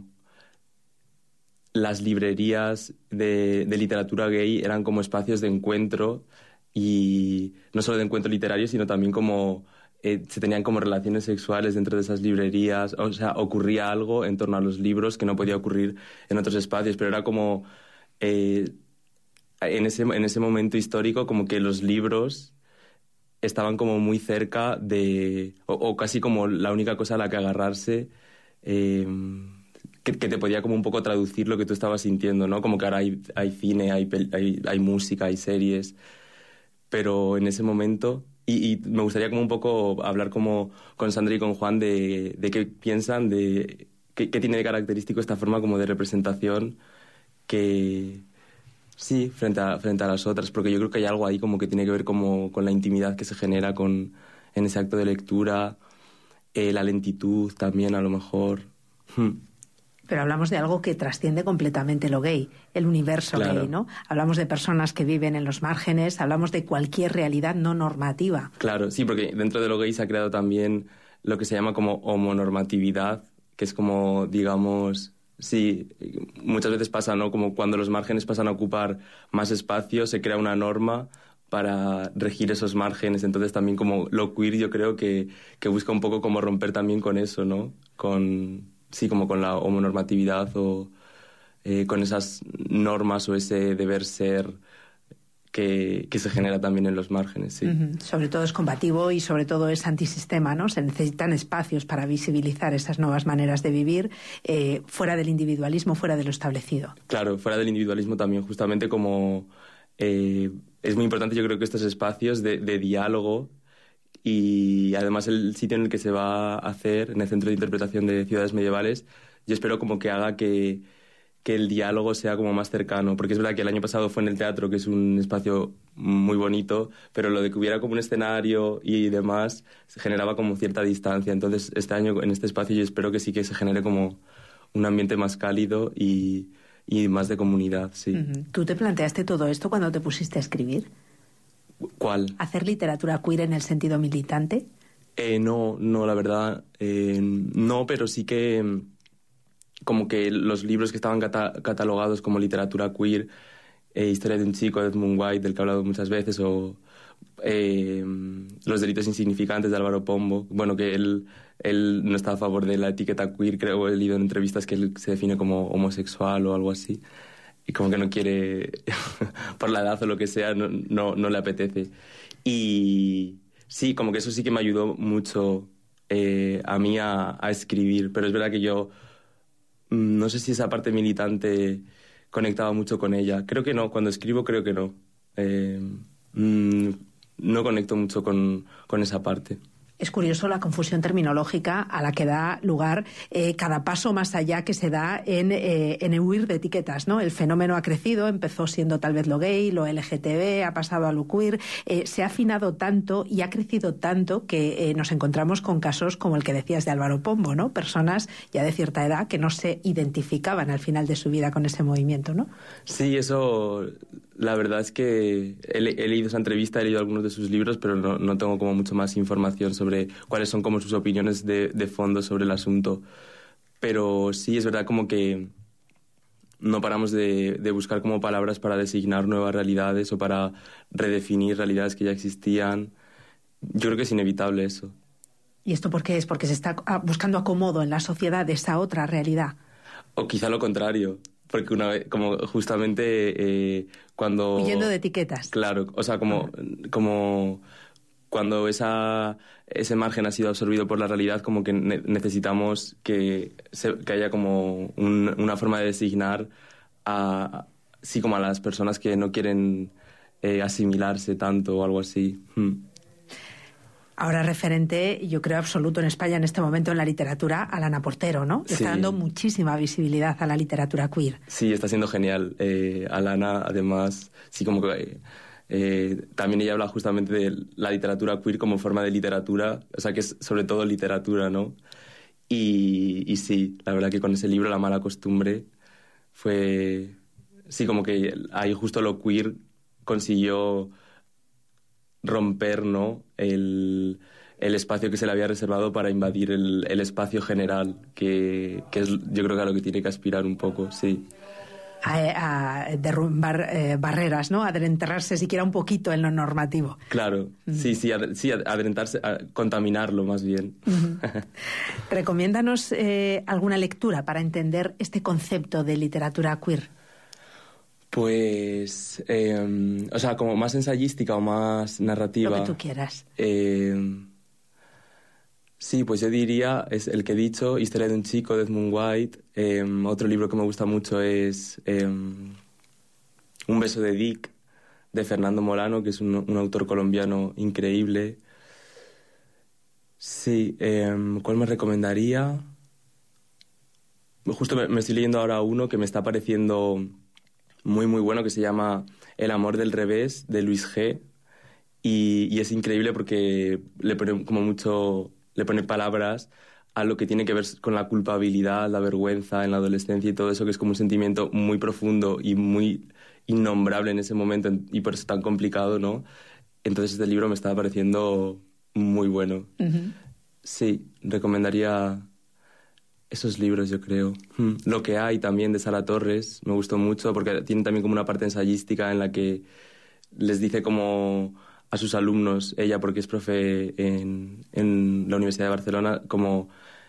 las librerías de, de literatura gay eran como espacios de encuentro, y no solo de encuentro literario, sino también como... Eh, se tenían como relaciones sexuales dentro de esas librerías, o sea, ocurría algo en torno a los libros que no podía ocurrir en otros espacios, pero era como, eh, en, ese, en ese momento histórico, como que los libros estaban como muy cerca de, o, o casi como la única cosa a la que agarrarse, eh, que, que te podía como un poco traducir lo que tú estabas sintiendo, ¿no? Como que ahora hay, hay cine, hay, hay, hay música, hay series, pero en ese momento... Y, y me gustaría como un poco hablar como con Sandra y con Juan de, de qué piensan, de qué, qué tiene de característico esta forma como de representación que... Sí, frente a, frente a las otras, porque yo creo que hay algo ahí como que tiene que ver como con la intimidad que se genera con, en ese acto de lectura, eh, la lentitud también a lo mejor... Hmm. Pero hablamos de algo que trasciende completamente lo gay, el universo Claro. gay, ¿no? Hablamos de personas que viven en los márgenes, hablamos de cualquier realidad no normativa. Claro, sí, porque dentro de lo gay se ha creado también lo que se llama como homonormatividad, que es como, digamos, sí, muchas veces pasa, ¿no? Como cuando los márgenes pasan a ocupar más espacio, se crea una norma para regir esos márgenes. Entonces también como lo queer yo creo que, que busca un poco como romper también con eso, ¿no? Con... Sí, como con la homonormatividad o eh, con esas normas o ese deber ser que, que se genera también en los márgenes, sí. Uh-huh. Sobre todo es combativo y sobre todo es antisistema, ¿no? Se necesitan espacios para visibilizar esas nuevas maneras de vivir eh, fuera del individualismo, fuera de lo establecido. Claro, fuera del individualismo también, justamente como... Eh, es muy importante, yo creo que estos espacios de, de diálogo. Y además el sitio en el que se va a hacer, en el Centro de Interpretación de Ciudades Medievales, yo espero como que haga que, que el diálogo sea como más cercano, porque es verdad que el año pasado fue en el teatro, que es un espacio muy bonito, pero lo de que hubiera como un escenario y demás se generaba como cierta distancia. Entonces este año en este espacio yo espero que sí que se genere como un ambiente más cálido y, y más de comunidad, sí. Uh-huh. ¿Tú te planteaste todo esto cuando te pusiste a escribir? ¿Cuál? ¿Hacer literatura queer en el sentido militante? Eh, no, no, la verdad, eh, no, pero sí que como que los libros que estaban cata- catalogados como literatura queer, eh, Historia de un chico de Edmund White, del que he hablado muchas veces, o eh, Los delitos insignificantes de Álvaro Pombo, bueno, que él, él no está a favor de la etiqueta queer, creo, he leído en entrevistas que él se define como homosexual o algo así. Y como que no quiere, por la edad o lo que sea, no, no, no le apetece. Y sí, como que eso sí que me ayudó mucho eh, a mí a, a escribir. Pero es verdad que yo no sé si esa parte militante conectaba mucho con ella. Creo que no, cuando escribo creo que no. Eh, mm, no conecto mucho con, con esa parte. Es curioso la confusión terminológica a la que da lugar eh, cada paso más allá que se da en, eh, en huir de etiquetas, ¿no? El fenómeno ha crecido, empezó siendo tal vez lo gay, lo L G T B, ha pasado a lo queer, eh, se ha afinado tanto y ha crecido tanto que eh, nos encontramos con casos como el que decías de Álvaro Pombo, ¿no? Personas ya de cierta edad que no se identificaban al final de su vida con ese movimiento, ¿no? Sí, eso La verdad es que he, he leído esa entrevista, he leído algunos de sus libros, pero no, no tengo como mucho más información sobre cuáles son como sus opiniones de, de fondo sobre el asunto. Pero sí, es verdad como que no paramos de, de buscar como palabras para designar nuevas realidades o para redefinir realidades que ya existían. Yo creo que es inevitable eso. ¿Y esto por qué es? Porque se está buscando acomodo en la sociedad de esa otra realidad. O quizá lo contrario. Porque una vez, como justamente eh, cuando... Huyendo de etiquetas. Claro, o sea, como, como cuando esa, ese margen ha sido absorbido por la realidad, como que ne- necesitamos que, se, que haya como un, una forma de designar a, sí, como a las personas que no quieren eh, asimilarse tanto o algo así. Hmm. Ahora referente, yo creo, absoluto en España en este momento en la literatura, Alana Portero, ¿no? Sí. Está dando muchísima visibilidad a la literatura queer. Sí, está siendo genial. Eh, Alana, además, sí, como que... Eh, también ella habla justamente de la literatura queer como forma de literatura, o sea, que es sobre todo literatura, ¿no? Y, y sí, la verdad que con ese libro, La mala costumbre, fue... Sí, como que ahí justo lo queer consiguió romper, ¿no?, el, el espacio que se le había reservado para invadir el, el espacio general, que, que es yo creo que a lo que tiene que aspirar un poco, sí. A, a derrumbar eh, barreras, ¿no? A adentrarse siquiera un poquito en lo normativo. Claro, uh-huh. sí, sí, ad, sí, adentrarse, a contaminarlo más bien. Uh-huh. Recomiéndanos eh, alguna lectura para entender este concepto de literatura queer. Pues, eh, o sea, como más ensayística o más narrativa. Lo que tú quieras. Eh, sí, pues yo diría, es el que he dicho, Historia de un chico, de Edmund White. Eh, otro libro que me gusta mucho es eh, Un beso de Dick, de Fernando Molano, que es un, un autor colombiano increíble. Sí, eh, ¿cuál me recomendaría? Justo me, me estoy leyendo ahora uno que me está pareciendo muy, muy bueno, que se llama El amor del revés, de Luis G. Y, y es increíble porque le pone como mucho, le pone palabras a lo que tiene que ver con la culpabilidad, la vergüenza en la adolescencia y todo eso, que es como un sentimiento muy profundo y muy innombrable en ese momento y por eso tan complicado, ¿no? Entonces este libro me estaba pareciendo muy bueno. Uh-huh. Sí, recomendaría esos libros, yo creo. Hmm. Lo que hay también, de Sara Torres, me gustó mucho porque tiene también como una parte ensayística en la que les dice como a sus alumnos, ella porque es profe en, en la Universidad de Barcelona, como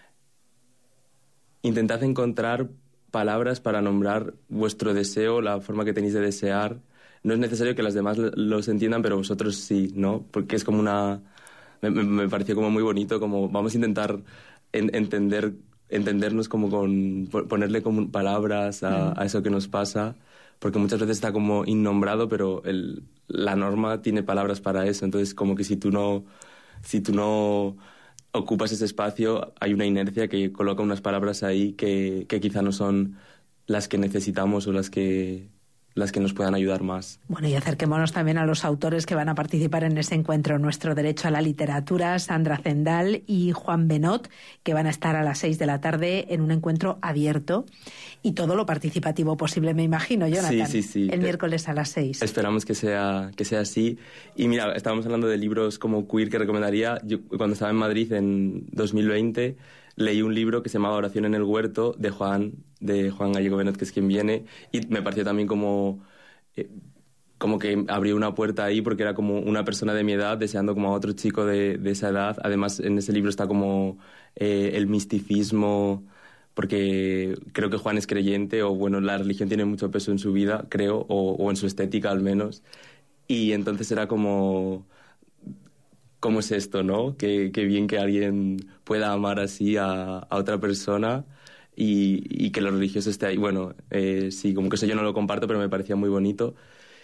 intentad encontrar palabras para nombrar vuestro deseo, la forma que tenéis de desear. No es necesario que las demás los entiendan, pero vosotros sí, ¿no? Porque es como una... Me, me pareció como muy bonito, como vamos a intentar en, entender... entendernos como con ponerle como palabras a, a eso que nos pasa, porque muchas veces está como innombrado, pero el, la norma tiene palabras para eso, entonces como que si tú no si tú no ocupas ese espacio hay una inercia que coloca unas palabras ahí que, que quizá no son las que necesitamos o las que las que nos puedan ayudar más. Bueno, y acerquémonos también a los autores que van a participar en ese encuentro, Nuestro Derecho a la Literatura, Sandra Zendal y Juan Benot, que van a estar a las seis de la tarde en un encuentro abierto y todo lo participativo posible, me imagino, Jonathan. Sí, sí, sí. El miércoles a las seis. Esperamos que sea, que sea así. Y mira, estábamos hablando de libros como queer que recomendaría. Yo, cuando estaba en Madrid en dos mil veinte, leí un libro que se llamaba Oración en el huerto, de Juan, de Juan Gallego Benot, que es quien viene, y me pareció también como, eh, como que abrió una puerta ahí, porque era como una persona de mi edad deseando como a otro chico de, de esa edad. Además, en ese libro está como eh, el misticismo, porque creo que Juan es creyente, o bueno, la religión tiene mucho peso en su vida, creo, o, o en su estética al menos. Y entonces era como... ¿Cómo es esto, no? Qué, qué bien que alguien pueda amar así a, a otra persona y, y que lo religioso esté ahí. Bueno, eh, sí, como que eso yo no lo comparto, pero me parecía muy bonito.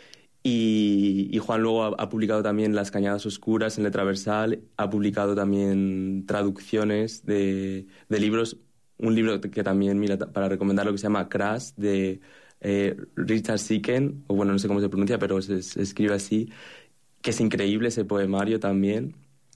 Y, y Juan luego ha, ha publicado también Las Cañadas Oscuras en Letra Versal, ha publicado también traducciones de, de libros. Un libro que también, mira, para recomendarlo, que se llama Crash, de eh, Richard Sicken, o bueno, no sé cómo se pronuncia, pero se, se escribe así, que es increíble ese poemario también,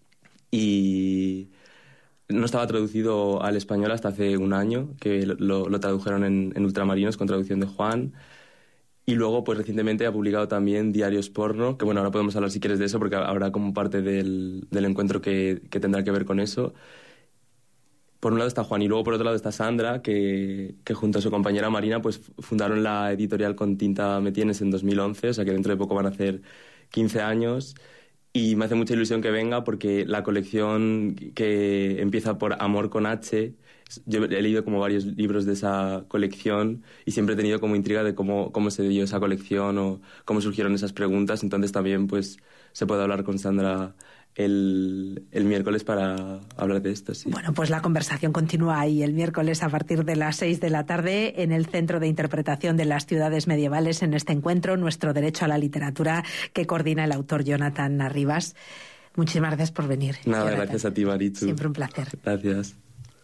y no estaba traducido al español hasta hace un año, que lo, lo tradujeron en, en Ultramarinos con traducción de Juan, Y luego, pues recientemente ha publicado también Diarios Porno, que bueno, ahora podemos hablar si quieres de eso, porque habrá como parte del, del encuentro que, que tendrá que ver con eso. Por un lado está Juan y luego por otro lado está Sandra, que, que junto a su compañera Marina pues fundaron la editorial Con Tinta Me Tienes en dos mil once, o sea que dentro de poco van a hacer quince años. Y me hace mucha ilusión que venga porque la colección que empieza por Amor con H, yo he leído como varios libros de esa colección y siempre he tenido como intriga de cómo, cómo se dio esa colección o cómo surgieron esas preguntas. Entonces también pues se puede hablar con Sandra el, el miércoles para hablar de esto. Sí. Bueno, pues la conversación continúa ahí el miércoles a partir de las seis de la tarde en el Centro de Interpretación de las Ciudades Medievales, en este encuentro Nuestro Derecho a la Literatura, que coordina el autor Jonathan Arribas. Muchísimas gracias por venir. Nada, Jonathan. Gracias a ti, Marichu. Siempre un placer. Gracias.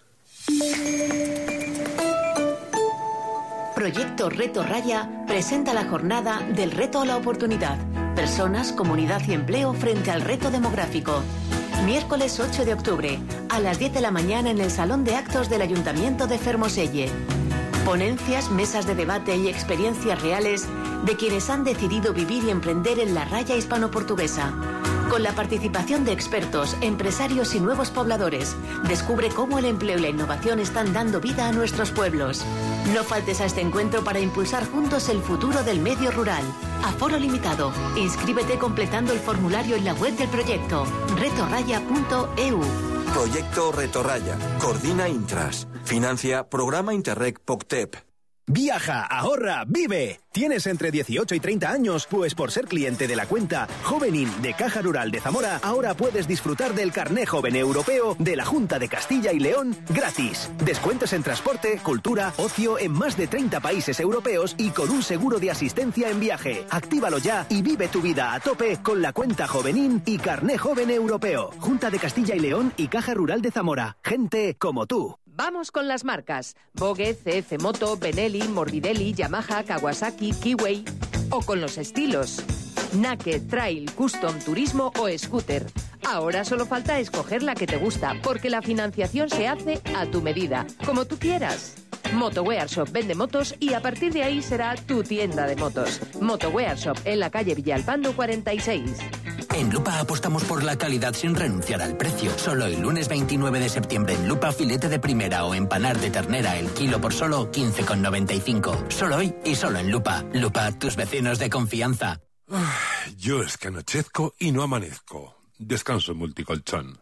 Proyecto Reto Raya presenta la jornada del reto a la oportunidad. Personas, comunidad y empleo frente al reto demográfico. Miércoles ocho de octubre, a las diez de la mañana en el Salón de Actos del Ayuntamiento de Fermoselle. Ponencias, mesas de debate y experiencias reales de quienes han decidido vivir y emprender en la raya hispano-portuguesa. Con la participación de expertos, empresarios y nuevos pobladores, descubre cómo el empleo y la innovación están dando vida a nuestros pueblos. No faltes a este encuentro para impulsar juntos el futuro del medio rural. Aforo limitado. Inscríbete completando el formulario en la web del proyecto retorraya punto e u. Proyecto Retorraya. Coordina Intras. Financia Programa Interreg POCTEP. Viaja, ahorra, vive. ¿Tienes entre dieciocho y treinta años? Pues por ser cliente de la cuenta Jovenin de Caja Rural de Zamora, ahora puedes disfrutar del Carné Joven Europeo de la Junta de Castilla y León gratis. Descuentos en transporte, cultura, ocio en más de treinta países europeos y con un seguro de asistencia en viaje. Actívalo ya y vive tu vida a tope con la cuenta Jovenin y Carné Joven Europeo. Junta de Castilla y León y Caja Rural de Zamora. Gente como tú. Vamos con las marcas. Vogue, C F Moto, Benelli, Morbidelli, Yamaha, Kawasaki, Kiway. O con los estilos. Naked, Trail, Custom, Turismo o Scooter. Ahora solo falta escoger la que te gusta, porque la financiación se hace a tu medida, como tú quieras. Moto Wear Shop vende motos y a partir de ahí será tu tienda de motos. Moto Wear Shop en la calle Villalpando cuarenta y seis. En Lupa apostamos por la calidad sin renunciar al precio. Solo el lunes veintinueve de septiembre en Lupa, filete de primera o empanar de ternera el kilo por solo quince con noventa y cinco. Solo hoy y solo en Lupa. Lupa, tus vecinos de confianza. Yo es que anochezco y no amanezco. Descanso en Multicolchón.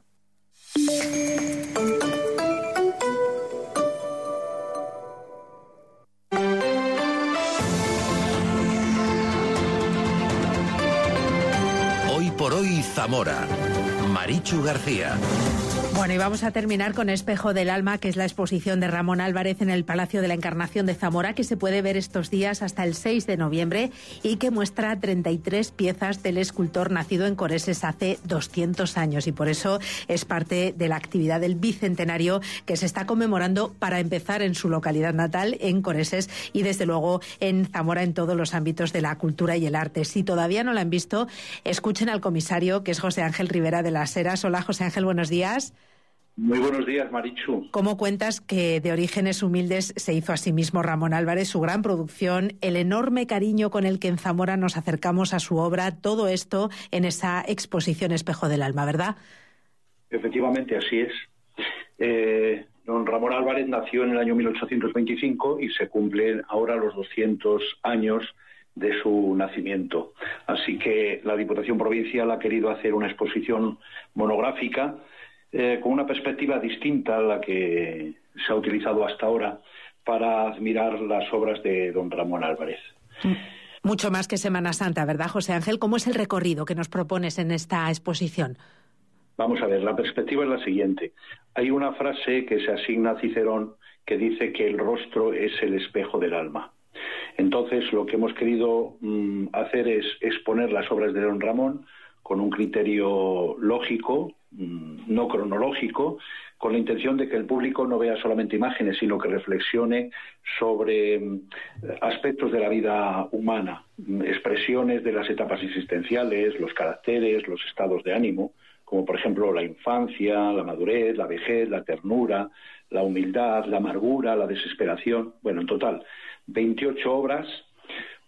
Hoy por hoy Zamora. Marichu García. Bueno, y vamos a terminar con Espejo del Alma, que es la exposición de Ramón Álvarez en el Palacio de la Encarnación de Zamora, que se puede ver estos días hasta el seis de noviembre y que muestra treinta y tres piezas del escultor nacido en Coreses hace doscientos años, y por eso es parte de la actividad del bicentenario que se está conmemorando, para empezar en su localidad natal, en Coreses, y desde luego en Zamora, en todos los ámbitos de la cultura y el arte. Si todavía no la han visto, escuchen al comisario, que es José Ángel Rivera de las Heras. Hola, José Ángel, buenos días. Muy buenos días, Marichu. ¿Cómo cuentas que de orígenes humildes se hizo a sí mismo Ramón Álvarez, su gran producción, el enorme cariño con el que en Zamora nos acercamos a su obra, todo esto en esa exposición Espejo del Alma, ¿verdad? Efectivamente, así es. Eh, don Ramón Álvarez nació en el año mil ochocientos veinticinco y se cumplen ahora los doscientos años de su nacimiento. Así que la Diputación Provincial ha querido hacer una exposición monográfica Eh, con una perspectiva distinta a la que se ha utilizado hasta ahora para admirar las obras de don Ramón Álvarez. Mucho más que Semana Santa, ¿verdad, José Ángel? ¿Cómo es el recorrido que nos propones en esta exposición? Vamos a ver, la perspectiva es la siguiente. Hay una frase que se asigna a Cicerón que dice que el rostro es el espejo del alma. Entonces, lo que hemos querido mmm, hacer es exponer las obras de don Ramón con un criterio lógico, no cronológico, con la intención de que el público no vea solamente imágenes, sino que reflexione sobre aspectos de la vida humana, expresiones de las etapas existenciales, los caracteres, los estados de ánimo, como por ejemplo la infancia, la madurez, la vejez, la ternura, la humildad, la amargura, la desesperación. Bueno, en total, veintiocho obras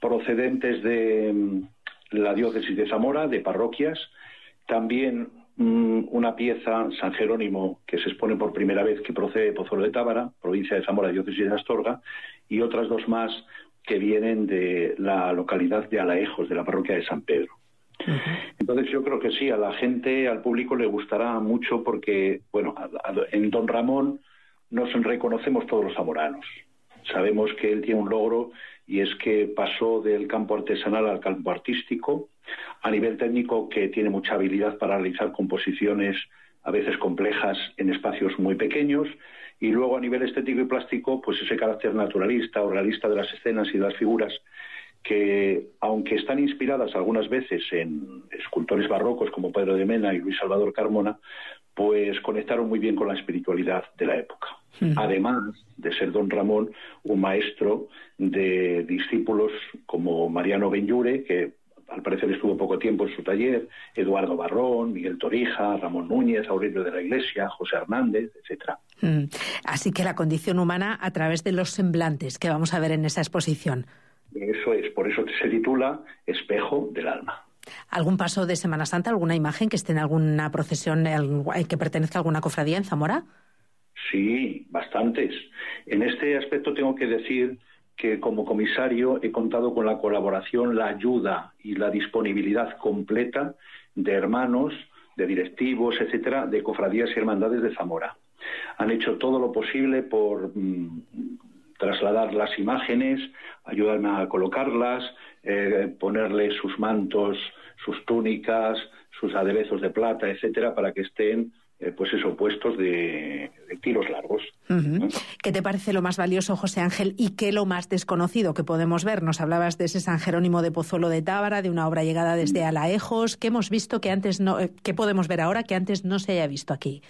procedentes de la diócesis de Zamora, de parroquias. También mmm, una pieza, San Jerónimo, que se expone por primera vez, que procede de Pozuelo de Tábara, provincia de Zamora, diócesis de Astorga, y otras dos más que vienen de la localidad de Alaejos, de la parroquia de San Pedro. Uh-huh. Entonces yo creo que sí, a la gente, al público le gustará mucho porque, bueno, a, a, en Don Ramón nos reconocemos todos los zamoranos. Sabemos que él tiene un logro y es que pasó del campo artesanal al campo artístico, a nivel técnico que tiene mucha habilidad para realizar composiciones a veces complejas en espacios muy pequeños, y luego a nivel estético y plástico, pues ese carácter naturalista o realista de las escenas y de las figuras que, aunque están inspiradas algunas veces en escultores barrocos como Pedro de Mena y Luis Salvador Carmona, pues conectaron muy bien con la espiritualidad de la época. Uh-huh. Además de ser Don Ramón un maestro de discípulos como Mariano Benlliure, que al parecer estuvo poco tiempo en su taller, Eduardo Barrón, Miguel Torija, Ramón Núñez, Aurelio de la Iglesia, José Hernández, etcétera. Mm. Así que la condición humana a través de los semblantes que vamos a ver en esa exposición. Eso es, por eso se titula Espejo del Alma. ¿Algún paso de Semana Santa, alguna imagen que esté en alguna procesión que pertenezca a alguna cofradía en Zamora? Sí, bastantes. En este aspecto tengo que decir que como comisario he contado con la colaboración, la ayuda y la disponibilidad completa de hermanos, de directivos, etcétera, de cofradías y hermandades de Zamora. Han hecho todo lo posible por mmm, trasladar las imágenes, ayudarme a colocarlas, eh, ponerle sus mantos, sus túnicas, sus aderezos de plata, etcétera, para que estén Eh, pues eso, puestos de, de tiros largos. Uh-huh. ¿Qué te parece lo más valioso, José Ángel, y qué lo más desconocido que podemos ver? Nos hablabas de ese San Jerónimo de Pozuelo de Tábara, de una obra llegada desde Alaejos. ¿Qué hemos visto que antes no, qué podemos ver ahora que antes no se haya visto aquí?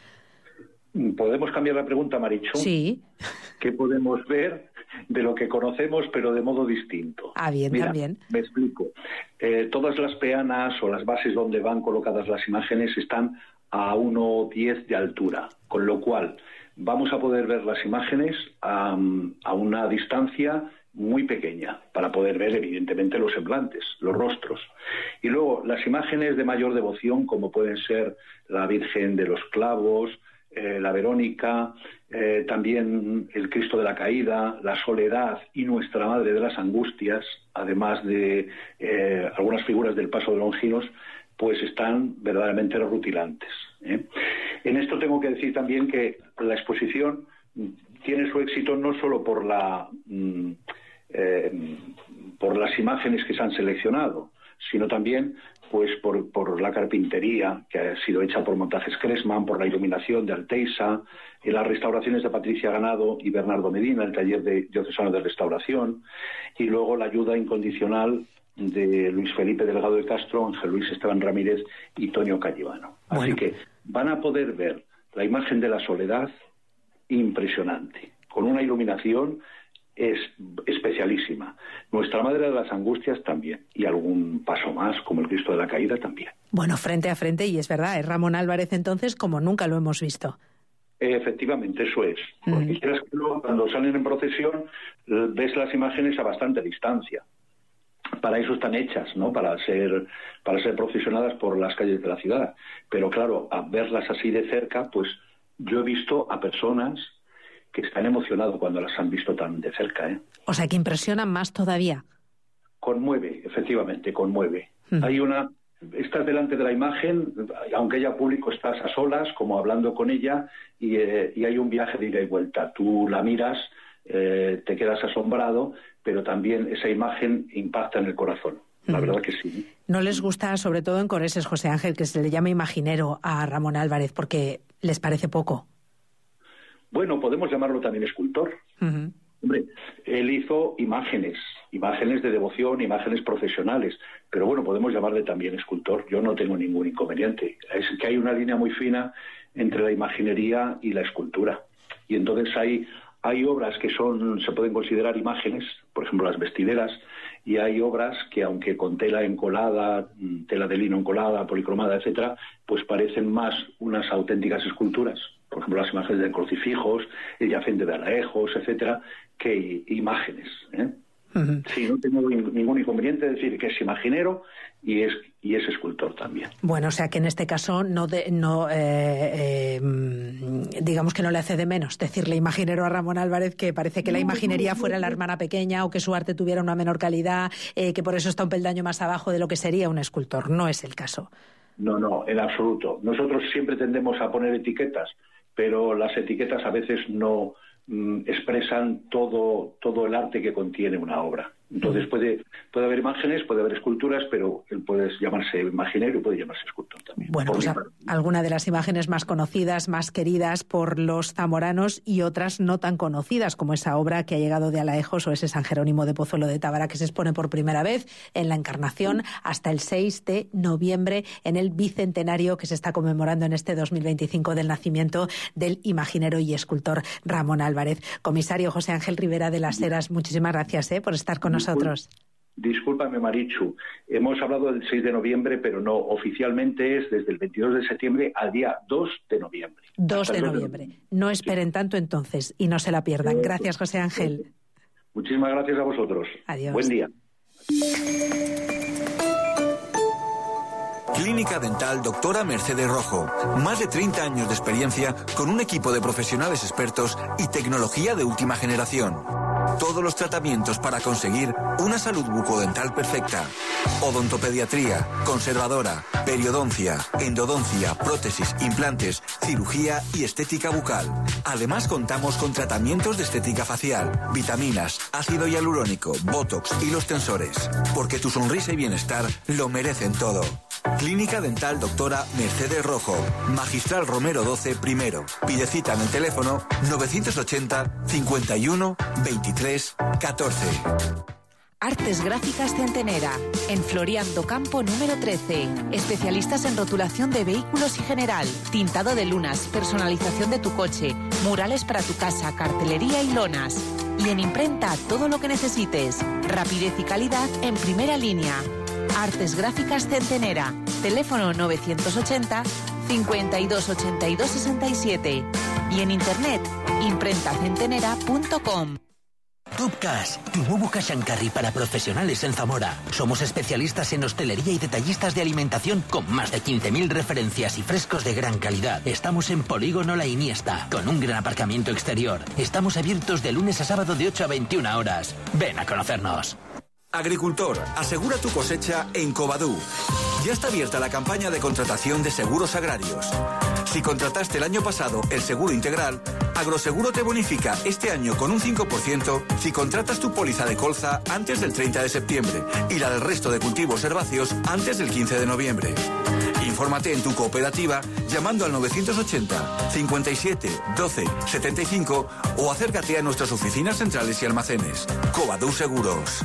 ¿Podemos cambiar la pregunta, Marichu? Sí. ¿Qué podemos ver de lo que conocemos, pero de modo distinto? Ah, bien, Mira, también. Me explico. Eh, todas las peanas o las bases donde van colocadas las imágenes están a uno diez de altura, con lo cual vamos a poder ver las imágenes a, a una distancia muy pequeña, para poder ver evidentemente los semblantes, los rostros. Y luego las imágenes de mayor devoción, como pueden ser la Virgen de los Clavos, eh, la Verónica, eh, también el Cristo de la Caída, la Soledad y Nuestra Madre de las Angustias, además de eh, algunas figuras del Paso de Longinos, pues están verdaderamente rutilantes, ¿eh? En esto tengo que decir también que la exposición tiene su éxito no solo por la mm, eh, por las imágenes que se han seleccionado, sino también pues por, por la carpintería que ha sido hecha por Montajes Cressman, por la iluminación de Alteiza, en las restauraciones de Patricia Ganado y Bernardo Medina, el taller de diocesano de restauración, y luego la ayuda incondicional de Luis Felipe Delgado de Castro, Ángel Luis Esteban Ramírez y Tonio Callivano. Así bueno. que van a poder ver la imagen de la Soledad impresionante, con una iluminación es especialísima. Nuestra Madre de las Angustias también, y algún paso más, como el Cristo de la Caída también. Bueno, frente a frente, y es verdad, es Ramón Álvarez entonces como nunca lo hemos visto. Efectivamente, eso es. Porque mm. quieras que luego, cuando salen en procesión, ves las imágenes a bastante distancia. Para eso están hechas, ¿no? Para ser, para ser procesionadas por las calles de la ciudad. Pero claro, a verlas así de cerca, pues yo he visto a personas que están emocionados cuando las han visto tan de cerca, ¿eh? O sea, que impresionan más todavía. Conmueve, efectivamente, conmueve. Mm. Hay una... Estás delante de la imagen, aunque haya público, estás a solas, como hablando con ella, y, eh, y hay un viaje de ida y vuelta. Tú la miras, eh, te quedas asombrado, pero también esa imagen impacta en el corazón. La mm. verdad que sí. No les gusta, sobre todo en Coreses, José Ángel, que se le llama imaginero a Ramón Álvarez, porque les parece poco. Bueno, podemos llamarlo también escultor. Uh-huh. Hombre, él hizo imágenes, imágenes de devoción, imágenes profesionales, pero bueno, podemos llamarle también escultor. Yo no tengo ningún inconveniente. Es que hay una línea muy fina entre la imaginería y la escultura. Y entonces hay, hay obras que son, se pueden considerar imágenes, por ejemplo las vestideras, y hay obras que, aunque con tela encolada, tela de lino encolada, policromada, etcétera, pues parecen más unas auténticas esculturas. Por ejemplo, las imágenes de crucifijos, el yacente de Alaejos, etcétera, que imágenes, ¿eh? Uh-huh. Sí, no tengo ningún inconveniente en decir que es imaginero y es y es escultor también. Bueno, o sea que en este caso no, de, no eh, eh, digamos que no le hace de menos decirle imaginero a Ramón Álvarez, que parece que la imaginería fuera la hermana pequeña o que su arte tuviera una menor calidad, eh, que por eso está un peldaño más abajo de lo que sería un escultor. No es el caso. No, no, en absoluto. Nosotros siempre tendemos a poner etiquetas, pero las etiquetas a veces no mm, expresan todo, todo el arte que contiene una obra. Entonces puede, puede haber imágenes, puede haber esculturas, pero él puede llamarse imaginero y puede llamarse escultor también. Bueno, pues a, alguna de las imágenes más conocidas, más queridas por los zamoranos y otras no tan conocidas, como esa obra que ha llegado de Alaejos o ese San Jerónimo de Pozuelo de Tábara, que se expone por primera vez en la Encarnación hasta el seis de noviembre en el bicentenario que se está conmemorando en este dos mil veinticinco del nacimiento del imaginero y escultor Ramón Álvarez. Comisario José Ángel Rivera de las Heras, muchísimas gracias eh, por estar con nosotros. Nosotros. Discúlpame, Marichu, hemos hablado del seis de noviembre, pero no, oficialmente es desde el veintidós de septiembre al día dos de noviembre. dos de noviembre. No esperen sí. tanto entonces y no se la pierdan. Gracias, José Ángel. Muchísimas gracias a vosotros. Adiós. Buen día. Clínica Dental Doctora Mercedes Rojo. Más de treinta años de experiencia con un equipo de profesionales expertos y tecnología de última generación. Todos los tratamientos para conseguir una salud bucodental perfecta. Odontopediatría, conservadora, periodoncia, endodoncia, prótesis, implantes, cirugía y estética bucal. Además contamos con tratamientos de estética facial, vitaminas, ácido hialurónico, botox y los tensores. Porque tu sonrisa y bienestar lo merecen todo. Clínica Dental Doctora Mercedes Rojo, Magistral Romero doce primero. Pide cita en el teléfono novecientos ochenta, cincuenta y uno, veintitrés, catorce. Artes Gráficas Centenera, en Floriando Campo número trece. Especialistas en rotulación de vehículos y general, tintado de lunas, personalización de tu coche, murales para tu casa, cartelería y lonas. Y en imprenta todo lo que necesites. Rapidez y calidad en primera línea. Artes Gráficas Centenera, teléfono novecientos ochenta, cincuenta y dos, ochenta y dos, sesenta y siete. Y en internet, imprenta centenera punto com. Top Cash, tu nuevo cash and carry para profesionales en Zamora. Somos especialistas en hostelería y detallistas de alimentación con más de quince mil referencias y frescos de gran calidad. Estamos en Polígono La Iniesta, con un gran aparcamiento exterior. Estamos abiertos de lunes a sábado de ocho a veintiuna horas. Ven a conocernos. Agricultor, asegura tu cosecha en Covadú. Ya está abierta la campaña de contratación de seguros agrarios. Si contrataste el año pasado el seguro integral, Agroseguro te bonifica este año con un cinco por ciento si contratas tu póliza de colza antes del treinta de septiembre y la del resto de cultivos herbáceos antes del quince de noviembre. Infórmate en tu cooperativa llamando al novecientos ochenta, cincuenta y siete, doce, setenta y cinco o acércate a nuestras oficinas centrales y almacenes. Covadú Seguros.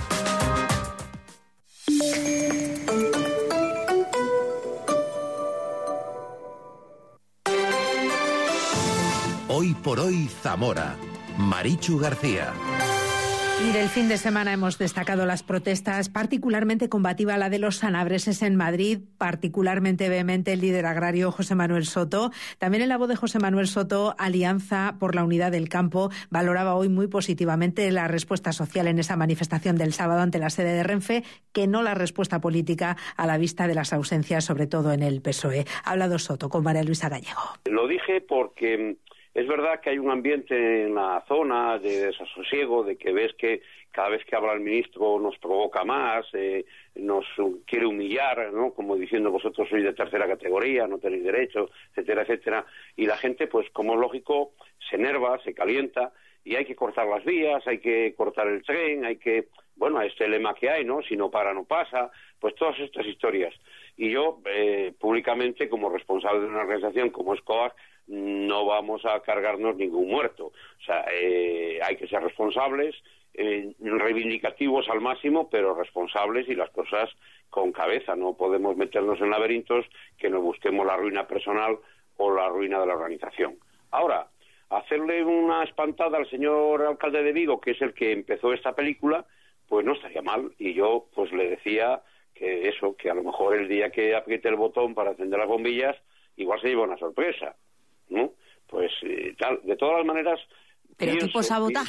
Hoy por hoy, Zamora. Marichu García. Y del fin de semana hemos destacado las protestas, particularmente combativa la de los sanabreses en Madrid, particularmente vehemente el líder agrario José Manuel Soto. También en la voz de José Manuel Soto, Alianza por la Unidad del Campo valoraba hoy muy positivamente la respuesta social en esa manifestación del sábado ante la sede de Renfe, que no la respuesta política a la vista de las ausencias, sobre todo en el P S O E. Ha hablado Soto con María Luisa Gallego. Lo dije porque es verdad que hay un ambiente en la zona de desasosiego, de que ves que cada vez que habla el ministro nos provoca más, eh, nos quiere humillar, ¿no? Como diciendo vosotros sois de tercera categoría, no tenéis derecho, etcétera, etcétera. Y la gente, pues como es lógico, se enerva, se calienta y hay que cortar las vías, hay que cortar el tren, hay que, bueno, este lema que hay, ¿no? Si no para, no pasa, pues todas estas historias. Y yo, eh, públicamente, como responsable de una organización como es COAG, no vamos a cargarnos ningún muerto. O sea, eh, hay que ser responsables, eh, reivindicativos al máximo, pero responsables y las cosas con cabeza. No podemos meternos en laberintos que nos busquemos la ruina personal o la ruina de la organización. Ahora, hacerle una espantada al señor alcalde de Vigo, que es el que empezó esta película, pues no estaría mal. Y yo pues le decía que eso, que a lo mejor el día que apriete el botón para encender las bombillas, igual se lleva una sorpresa, ¿no? Pues eh, tal, de todas las maneras. Pero pienso, tipo sabotaje, pienso,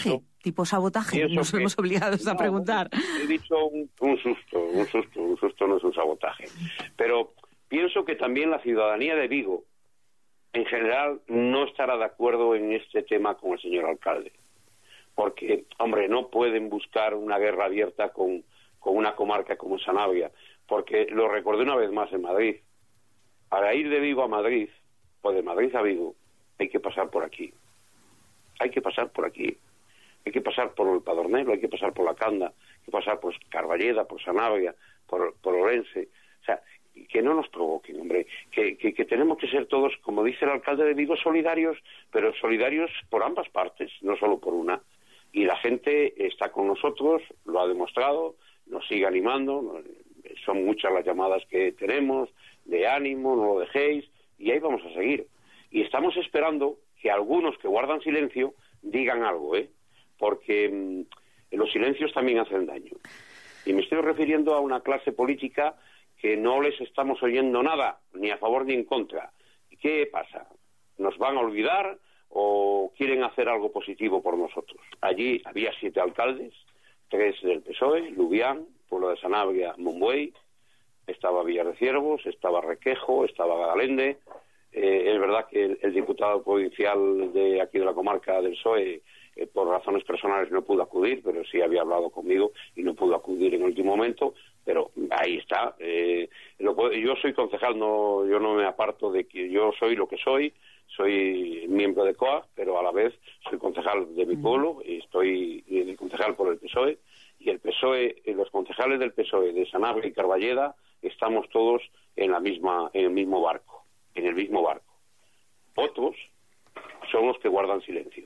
tipo sabotaje. Pienso Nos que- vemos obligados a No, preguntar. He dicho un, un susto, un susto, un susto no es un sabotaje. Pero pienso que también la ciudadanía de Vigo, en general, no estará de acuerdo en este tema con el señor alcalde. Porque, hombre, no pueden buscar una guerra abierta con, con una comarca como Sanabria. Porque lo recordé una vez más en Madrid. Para ir de Vigo a Madrid, o de Madrid a Vigo, hay que pasar por aquí. Hay que pasar por aquí. Hay que pasar por el Padornelo, hay que pasar por la Canda, hay que pasar por Carballeda, por Sanabria, por, por Orense. O sea, que no nos provoquen, hombre. Que, que, que tenemos que ser todos, como dice el alcalde de Vigo, solidarios, pero solidarios por ambas partes, no solo por una. Y la gente está con nosotros, lo ha demostrado, nos sigue animando, son muchas las llamadas que tenemos, de ánimo, no lo dejéis, y ahí vamos a seguir. Y estamos esperando que algunos que guardan silencio digan algo, ¿eh? Porque mmm, los silencios también hacen daño. Y me estoy refiriendo a una clase política que no les estamos oyendo nada, ni a favor ni en contra. ¿Qué pasa? ¿Nos van a olvidar o quieren hacer algo positivo por nosotros? Allí había siete alcaldes, tres del P S O E, Lubián, Pueblo de Sanabria, Monbuey, estaba Villar de Ciervos, estaba Requejo, estaba Galende. Eh, es verdad que el, el diputado provincial de aquí de la comarca del P S O E, eh, por razones personales no pudo acudir, pero sí había hablado conmigo y no pudo acudir en el último momento, pero ahí está. Eh, lo, yo soy concejal, no, yo no me aparto de que yo soy lo que soy, soy miembro de C O A, pero a la vez soy concejal de mi pueblo y estoy eh, concejal por el P S O E, y el P S O E, eh, los concejales del P S O E de Sanabria y Carballeda estamos todos en la misma, en el mismo barco, en el mismo barco. Otros son los que guardan silencio.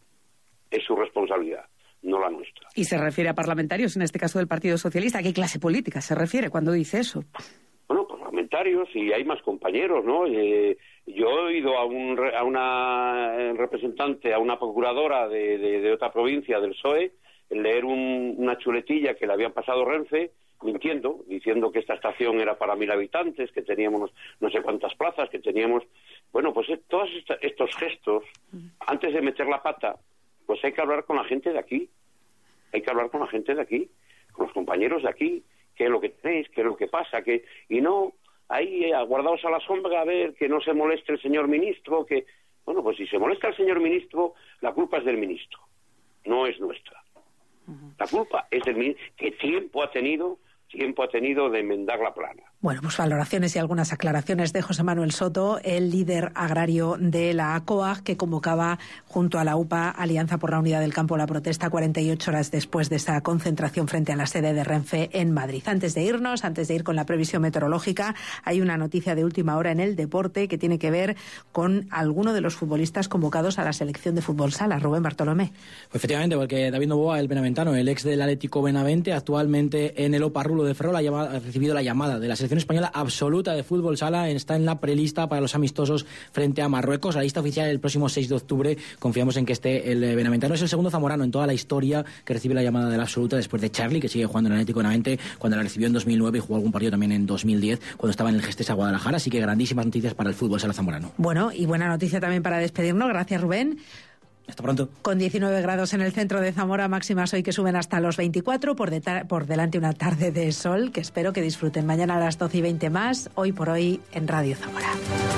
Es su responsabilidad, no la nuestra. Y se refiere a parlamentarios, en este caso del Partido Socialista. ¿A qué clase política se refiere cuando dice eso? Bueno, parlamentarios y hay más compañeros, ¿no? Eh, yo he oído a, un, a una representante, a una procuradora de, de, de otra provincia del P S O E, leer un, una chuletilla que le habían pasado Renfe, mintiendo, diciendo que esta estación era para mil habitantes, que teníamos no sé cuántas plazas, que teníamos... Bueno, pues eh, todos esta, estos gestos, antes de meter la pata, pues hay que hablar con la gente de aquí. Hay que hablar con la gente de aquí, con los compañeros de aquí, qué es lo que tenéis, qué es lo que pasa, que y no ahí eh, guardaos a la sombra a ver que no se moleste el señor ministro, que... Bueno, pues si se molesta el señor ministro, la culpa es del ministro, no es nuestra. La culpa es del ministro, que tiempo ha tenido, tiempo ha tenido de enmendar la plana. Bueno, pues valoraciones y algunas aclaraciones de José Manuel Soto, el líder agrario de la C O A G, que convocaba junto a la U P A, Alianza por la Unidad del Campo, la protesta cuarenta y ocho horas después de esa concentración frente a la sede de Renfe en Madrid. Antes de irnos, antes de ir con la previsión meteorológica, hay una noticia de última hora en el deporte que tiene que ver con alguno de los futbolistas convocados a la selección de fútbol sala. Rubén Bartolomé. Pues efectivamente, porque David Novoa, el benaventano, el ex del Atlético Benavente, actualmente en el Oparrulo de Ferrol, ha, llamado, ha recibido la llamada de la selección española absoluta de fútbol sala. Está en la prelista para los amistosos frente a Marruecos. La lista oficial el próximo seis de octubre. Confiamos en que esté el benaventano. Es el segundo zamorano en toda la historia que recibe la llamada de la absoluta, después de Charlie, que sigue jugando en el Atlético Benavente, cuando la recibió en dos mil nueve y jugó algún partido también en dos mil diez, cuando estaba en el Gestesa Guadalajara. Así que grandísimas noticias para el fútbol sala zamorano. Bueno, y buena noticia también para despedirnos. Gracias, Rubén. Hasta pronto. Con diecinueve grados en el centro de Zamora, máximas hoy que suben hasta los veinticuatro, por, por delante una tarde de sol que espero que disfruten. Mañana a las doce y veinte más, hoy por hoy en Radio Zamora.